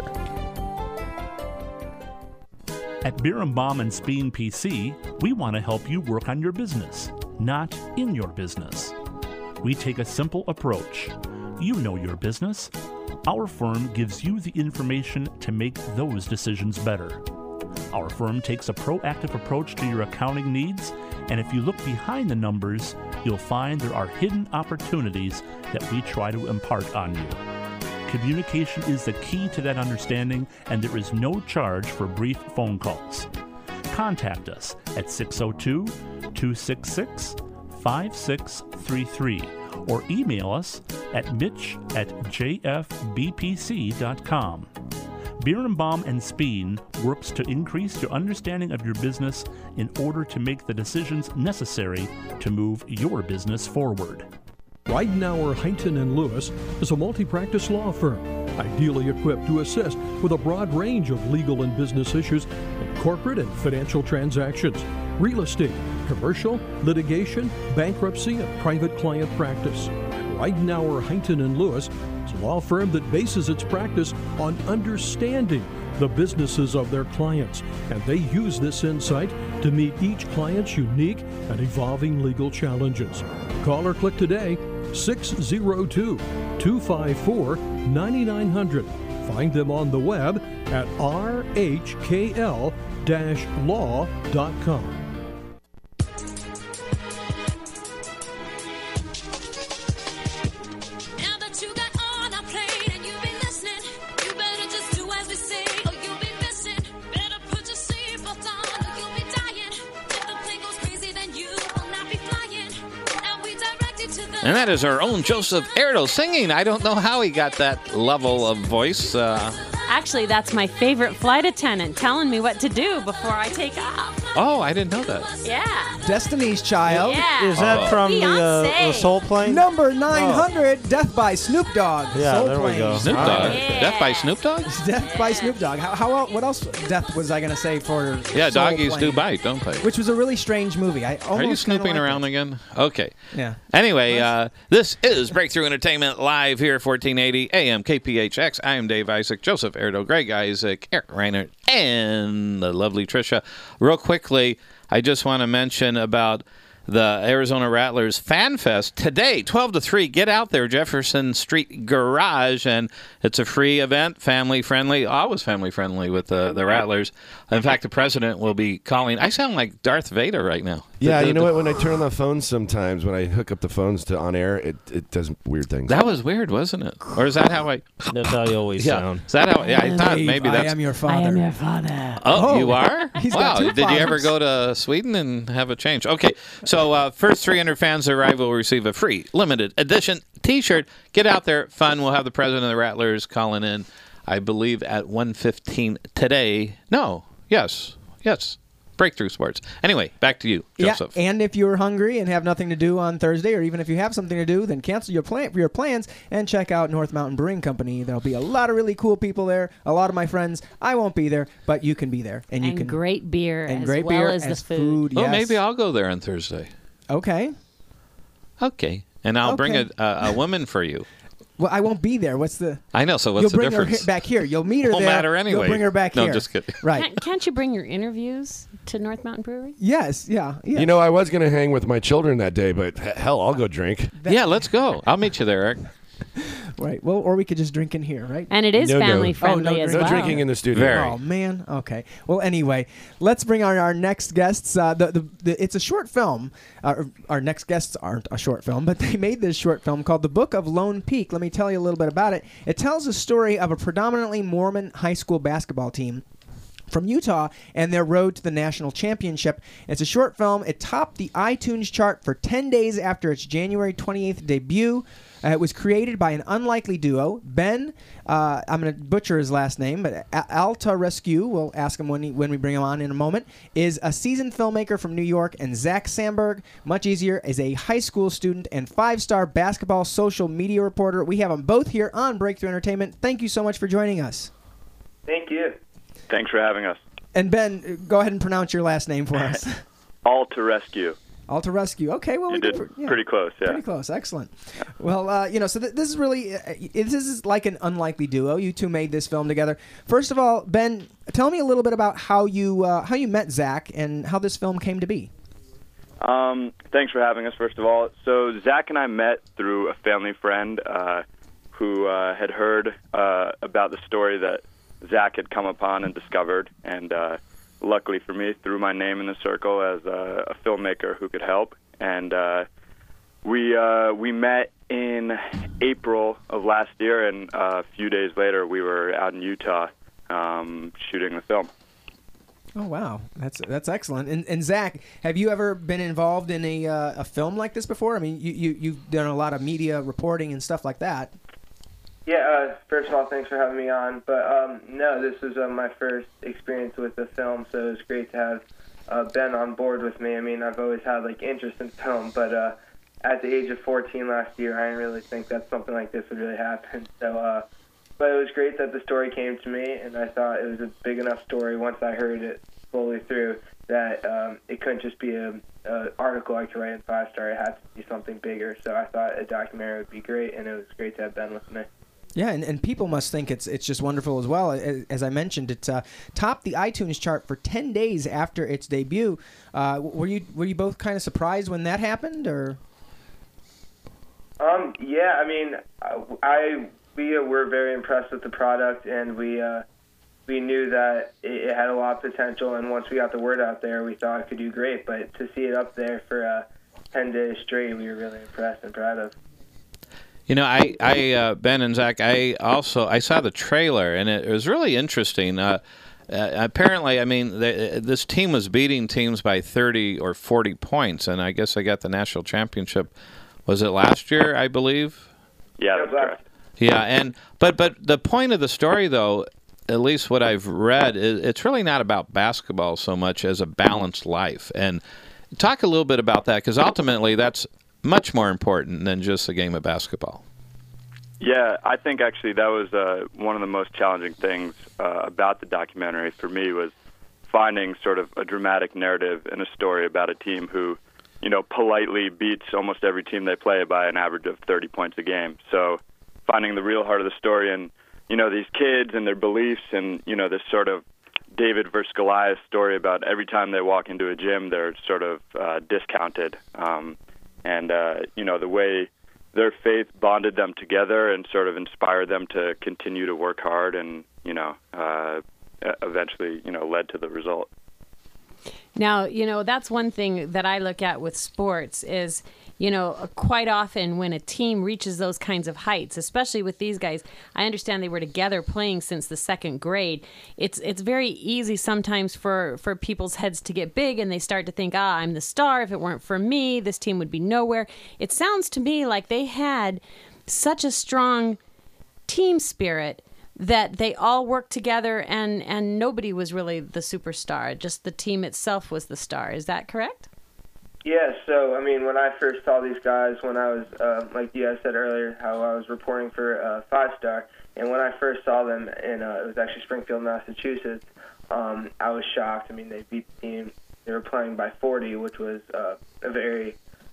At Birnbaum and Speen PC, we want to help you work on your business, not in your business. We take a simple approach. You know your business. Our firm gives you the information to make those decisions better. Our firm takes a proactive approach to your accounting needs, and if you look behind the numbers, you'll find there are hidden opportunities that we try to impart on you. Communication is the key to that understanding, and there is no charge for brief phone calls. Contact us at 602-266-5633 or email us at mitch@jfbpc.com. Birnbaum and Speen works to increase your understanding of your business in order to make the decisions necessary to move your business forward. Ridenour, Huntington and Lewis is a multi-practice law firm, ideally equipped to assist with a broad range of legal and business issues in corporate and financial transactions, real estate, commercial, litigation, bankruptcy, and private client practice. Ridenour, Huntington and Lewis is a law firm that bases its practice on understanding the businesses of their clients, and they use this insight to meet each client's unique and evolving legal challenges. Call or click today, 602-254-9900. Find them on the web at rhkl-law.com. And that is our own Joseph Erdo singing. I don't know how he got that level of voice. Actually, that's my favorite flight attendant telling me what to do before I take off. Oh, I didn't know that. Yeah. Destiny's Child. Yeah. Is that from the Soul Plane? Number 900, Death by Snoop Dogg. Yeah, Soul there we Plane. go. Snoop Dogg. Yeah. Death by Snoop Dogg? Death by Snoop Dogg. What else death was I going to say for Yeah, Soul doggies Plane? do bite, don't they? Which was a really strange movie. Are you snooping around again? Okay. Yeah. Anyway, this is Breakthrough Entertainment live here, 1480 AM KPHX. I am Dave Isaac, Joseph Erdo, Greg Isaac, Eric Reinert, and the lovely Tricia. Real quickly, I just want to mention about the Arizona Rattlers Fan Fest today, 12 to 3. Get out there, Jefferson Street Garage, and it's a free event, family-friendly, always family-friendly with the Rattlers. In fact, the president will be calling. I sound like Darth Vader right now. Yeah, you know what? When I turn on the phone sometimes, when I hook up the phones to on air, it does weird things. That was weird, wasn't it? Or is that how I... That's how you always sound. Is that how... Yeah, I thought maybe that's... I am your father. I am your father. Oh, you are? He's wow. got two Did you ever fathers. go to Sweden and have a change? Okay. So first 300 fans that arrive will receive a free limited edition T-shirt. Get out there. Fun. We'll have the president of the Rattlers calling in, I believe, at 1:15 today. No. Yes. Breakthrough Sports. Anyway, back to you, Joseph. Yeah, and if you're hungry and have nothing to do on Thursday, or even if you have something to do, then cancel your plans and check out North Mountain Brewing Company. There'll be a lot of really cool people there. A lot of my friends. I won't be there, but you can be there, and you can great beer and as great well beer as the food. Well, yes. maybe I'll go there on Thursday. Okay. And I'll bring Okay. a woman for you. Well, I won't be there. What's the? I know. So what's You'll the bring difference? her back here. You'll meet her Won't there. matter anyway. You'll bring her back No, here. just kidding. Right. Can't you bring your interviews to North Mountain Brewery? Yes. Yeah. You know, I was going to hang with my children that day, but hell, I'll go drink. Yeah, let's go. I'll meet you there, Eric. Right. Well, or we could just drink in here, right? And it is No, no. family friendly Oh, as No well. drinking in the studio. Very. Oh man. Okay. Well, anyway, let's bring on our next guests. It's a short film. Our next guests aren't a short film, but they made this short film called The Book of Lone Peak. Let me tell you a little bit about it. It tells the story of a predominantly Mormon high school basketball team from Utah and their road to the national championship. It's a short film. It topped the iTunes chart for 10 days after its January 28th debut. It was created by an unlikely duo, Ben, I'm going to butcher his last name, but Alta Rescue, we'll ask him when we bring him on in a moment, is a seasoned filmmaker from New York, and Zach Sandberg, much easier, is a high school student and 5-star basketball social media reporter. We have them both here on Breakthrough Entertainment. Thank you so much for joining us. Thank you. Thanks for having us. And Ben, go ahead and pronounce your last name for us. Alta Rescue. Alta Rescue. Okay, well, you did pretty close, yeah. Pretty close. Excellent. Well, so this is really this is like an unlikely duo. You two made this film together. First of all, Ben, tell me a little bit about how you met Zach and how this film came to be. Thanks for having us, first of all. So Zach and I met through a family friend who had heard about the story that Zach had come upon and discovered, and luckily for me, threw my name in the circle as a filmmaker who could help. And we met in April of last year, and a few days later we were out in Utah shooting the film. Oh wow, that's excellent. And Zach, have you ever been involved in a film like this before? I mean, you've done a lot of media reporting and stuff like that. Yeah, first of all, thanks for having me on. But no, this was my first experience with the film, so it was great to have Ben on board with me. I mean, I've always had interest in film, but at the age of 14 last year, I didn't really think that something like this would really happen. So, but it was great that the story came to me, and I thought it was a big enough story once I heard it fully through that it couldn't just be an article I could write in 5-star. It had to be something bigger. So I thought a documentary would be great, and it was great to have Ben with me. Yeah, and people must think it's just wonderful as well. As I mentioned, it topped the iTunes chart for 10 days after its debut. Were you both kind of surprised when that happened, or? Yeah, I mean, we were very impressed with the product, and we knew that it had a lot of potential. And once we got the word out there, we thought it could do great. But to see it up there for 10 days straight, we were really impressed and proud of. You know, I Ben and Zach, I saw the trailer, and it was really interesting. Apparently, I mean, this team was beating teams by 30 or 40 points, and I guess they got the national championship. Was it last year, I believe? Yeah, that's correct. Yeah, but the point of the story, though, at least what I've read, it's really not about basketball so much as a balanced life. And talk a little bit about that, because ultimately that's much more important than just a game of basketball. Yeah, I think actually that was one of the most challenging things about the documentary for me, was finding sort of a dramatic narrative in a story about a team who, politely beats almost every team they play by an average of 30 points a game. So finding the real heart of the story and, these kids and their beliefs and, this sort of David versus Goliath story about every time they walk into a gym, they're sort of discounted. And the way their faith bonded them together and sort of inspired them to continue to work hard and, eventually, led to the result. Now, that's one thing that I look at with sports is, quite often when a team reaches those kinds of heights, especially with these guys, I understand they were together playing since the second grade. It's very easy sometimes for people's heads to get big and they start to think, I'm the star. If it weren't for me, this team would be nowhere. It sounds to me like they had such a strong team spirit that they all worked together and nobody was really the superstar. Just the team itself was the star. Is that correct? Yeah, so, I mean, when I first saw these guys, when I was, like you guys said earlier, how I was reporting for 5-star, and when I first saw them in, it was actually Springfield, Massachusetts, I was shocked. I mean, they beat the team. They were playing by 40, which was a very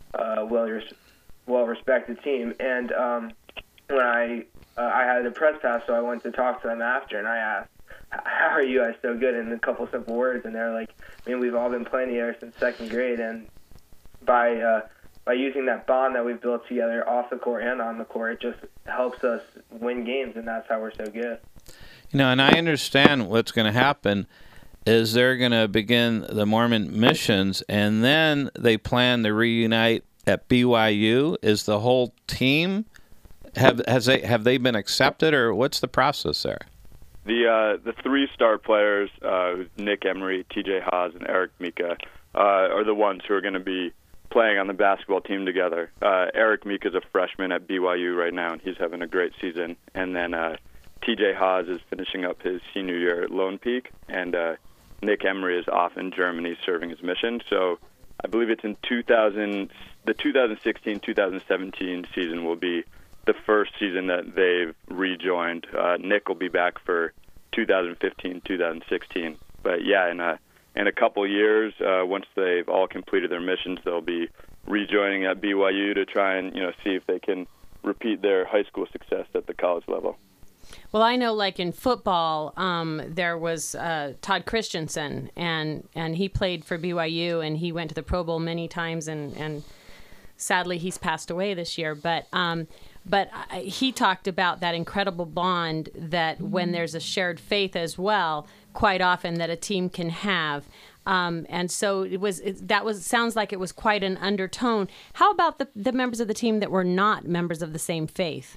well-respected team. And when I had a press pass, so I went to talk to them after, and I asked, how are you guys so good, in a couple simple words? And they're like, I mean, we've all been playing together since second grade, and by using that bond that we've built together off the court and on the court, it just helps us win games, and that's how we're so good. And I understand what's going to happen is they're going to begin the Mormon missions, and then they plan to reunite at BYU. Is the whole team, have they been accepted, or what's the process there? The three star players, Nick Emery, T.J. Haas, and Eric Mika, are the ones who are going to be playing on the basketball team together. Eric Mika is a freshman at BYU right now, and he's having a great season. And then T.J. Haas is finishing up his senior year at Lone Peak, and Nick Emery is off in Germany serving his mission. So I believe it's in the 2016-2017 season will be the first season that they've rejoined. Nick will be back for 2015-2016. But yeah, in a couple years, once they've all completed their missions, they'll be rejoining at BYU to try and see if they can repeat their high school success at the college level. Well, I know, like in football, there was Todd Christensen, and he played for BYU, and he went to the Pro Bowl many times, and sadly he's passed away this year. But he talked about that incredible bond that when there's a shared faith as well, quite often that a team can have. And so sounds like it was quite an undertone. How about the members of the team that were not members of the same faith?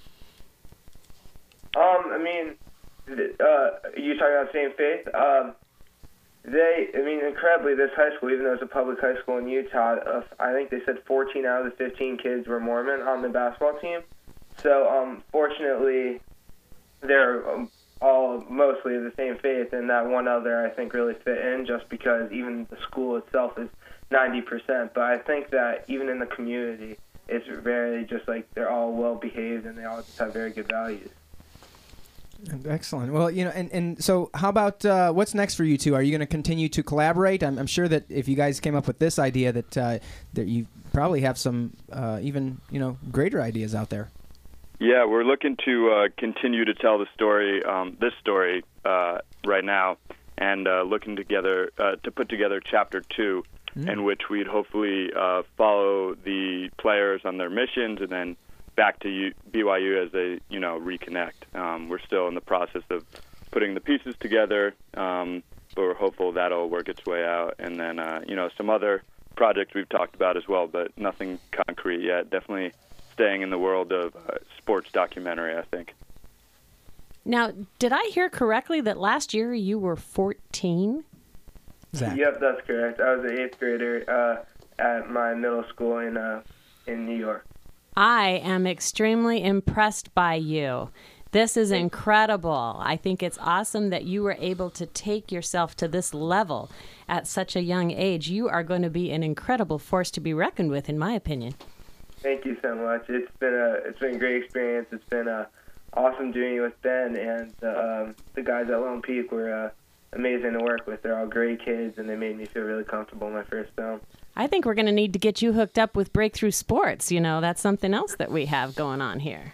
You talking about same faith? Incredibly, this high school, even though it's a public high school in Utah, I think they said 14 out of the 15 kids were Mormon on the basketball team. So, fortunately, they're all mostly of the same faith, and that one other, I think, really fit in just because even the school itself is 90%. But I think that even in the community, it's very just like they're all well-behaved and they all just have very good values. Excellent. Well, and so how about what's next for you two? Are you going to continue to collaborate? I'm sure that if you guys came up with this idea that you probably have some even greater ideas out there. Yeah, we're looking to continue to tell this story right now, and looking together to put together Chapter 2, in which we'd hopefully follow the players on their missions and then back to BYU as they reconnect. We're still in the process of putting the pieces together, but we're hopeful that'll work its way out. And then some other projects we've talked about as well, but nothing concrete yet. Definitely staying in the world of sports documentary, I think. Now, did I hear correctly that last year you were 14? Zach. Yep, that's correct. I was an 8th grader at my middle school in New York. I am extremely impressed by you. This is incredible. I think it's awesome that you were able to take yourself to this level at such a young age. You are going to be an incredible force to be reckoned with, in my opinion. Thank you so much. It's been a great experience. It's been awesome doing it with Ben, and the guys at Lone Peak were amazing to work with. They're all great kids, and they made me feel really comfortable in my first film. I think we're going to need to get you hooked up with Breakthrough Sports. That's something else that we have going on here.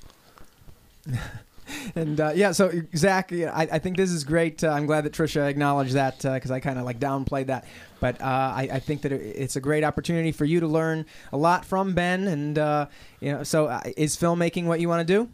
And so Zach, I think this is great. I'm glad that Trisha acknowledged that because I kind of downplayed that. But I think that it's a great opportunity for you to learn a lot from Ben. And so is filmmaking what you want to do?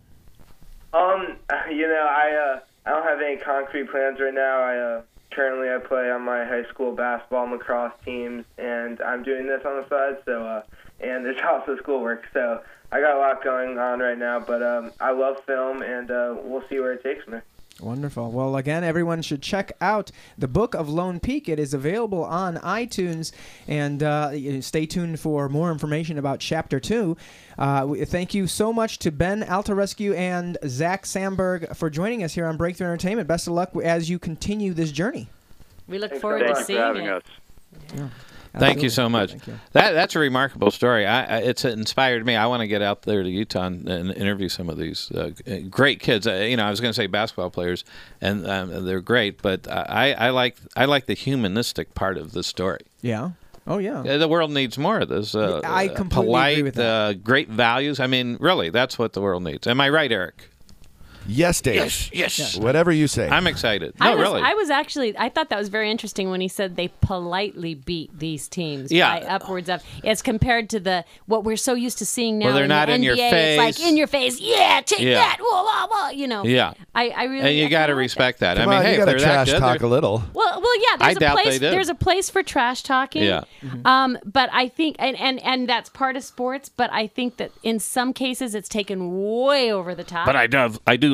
I don't have any concrete plans right now. Currently, I play on my high school basketball and lacrosse teams, and I'm doing this on the side. So, and there's also schoolwork. So I got a lot going on right now, but I love film, and we'll see where it takes me. Wonderful. Well, again, everyone should check out the Book of Lone Peak. It is available on iTunes, and stay tuned for more information about Chapter 2. Thank you so much to Ben Altarescu and Zach Samberg for joining us here on Breakthrough Entertainment. Best of luck as you continue this journey. We look forward to seeing having it. Us. Yeah. Thank you so much. That's a remarkable story. It's inspired me. I want to get out there to Utah and interview some of these great kids. I was going to say basketball players, and they're great, but I like the humanistic part of the story. Yeah. Oh, yeah. The world needs more of this. I completely polite, agree with that. Great values. I mean, really, that's what the world needs. Am I right, Eric? Yes, Dave. Yes. Whatever you say. I'm excited. I thought that was very interesting when he said they politely beat these teams by upwards of, as compared to what we're so used to seeing now. Well, they're in not the in NBA. your face. It's like in your face. Yeah, take that. Whoa, whoa, whoa. Yeah. I really. And you got to respect that. Come on, hey, you if got to they're that trash good, talk a little. Well, yeah. There's a place for trash talking. Yeah. But I think, and that's part of sports. But I think that in some cases it's taken way over the top. But I do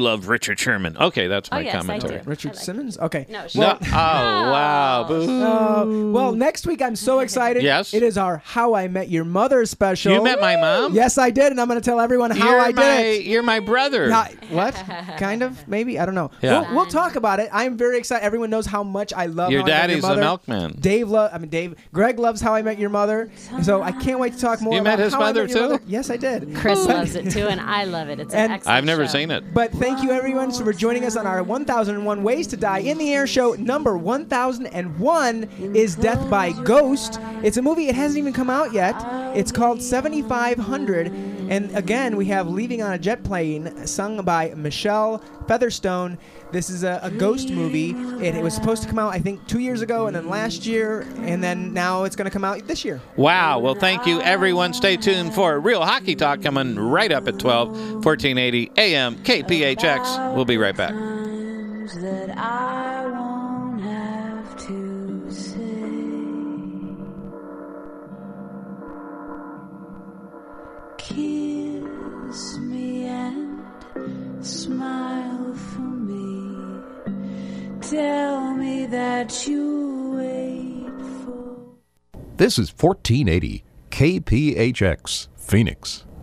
love Richard Sherman. Okay, that's my yes, I commentary. do. Richard Simmons? Okay. No, No. Oh, wow. Boo. Well, next week I'm so excited. Yes. It is our How I Met Your Mother special. You met my mom? Yes, I did, and I'm going to tell everyone how I did it. You're my brother. What? Kind of? Maybe? I don't know. Yeah. We'll talk about it. I'm very excited. Everyone knows how much I love Your How I Met daddy's Your Mother. the milkman. Greg loves How I Met Your Mother, so I can't wait to talk more You about met his How I mother, Met Your too? Mother. Yes, I did. Chris loves it too, and I love it. It's an excellent I've never show. seen it. But thank you, everyone, for joining us on our 1001 Ways to Die in the Air show. Number 1001 is Death by Ghost. It's a movie. It hasn't even come out yet. It's called 7500. And again, we have Leaving on a Jet Plane, sung by Michelle Featherstone. This is a ghost movie. It was supposed to come out, I think, 2 years ago, and then last year, and then now it's going to come out this year. Wow. Well, thank you, everyone. Stay tuned for Real Hockey Talk coming right up at 12, 1480 AM KPHX. We'll be right back. That I won't have to say. Kiss me and smile for me. Tell me that you wait for. This is 1480 KPHX, Phoenix.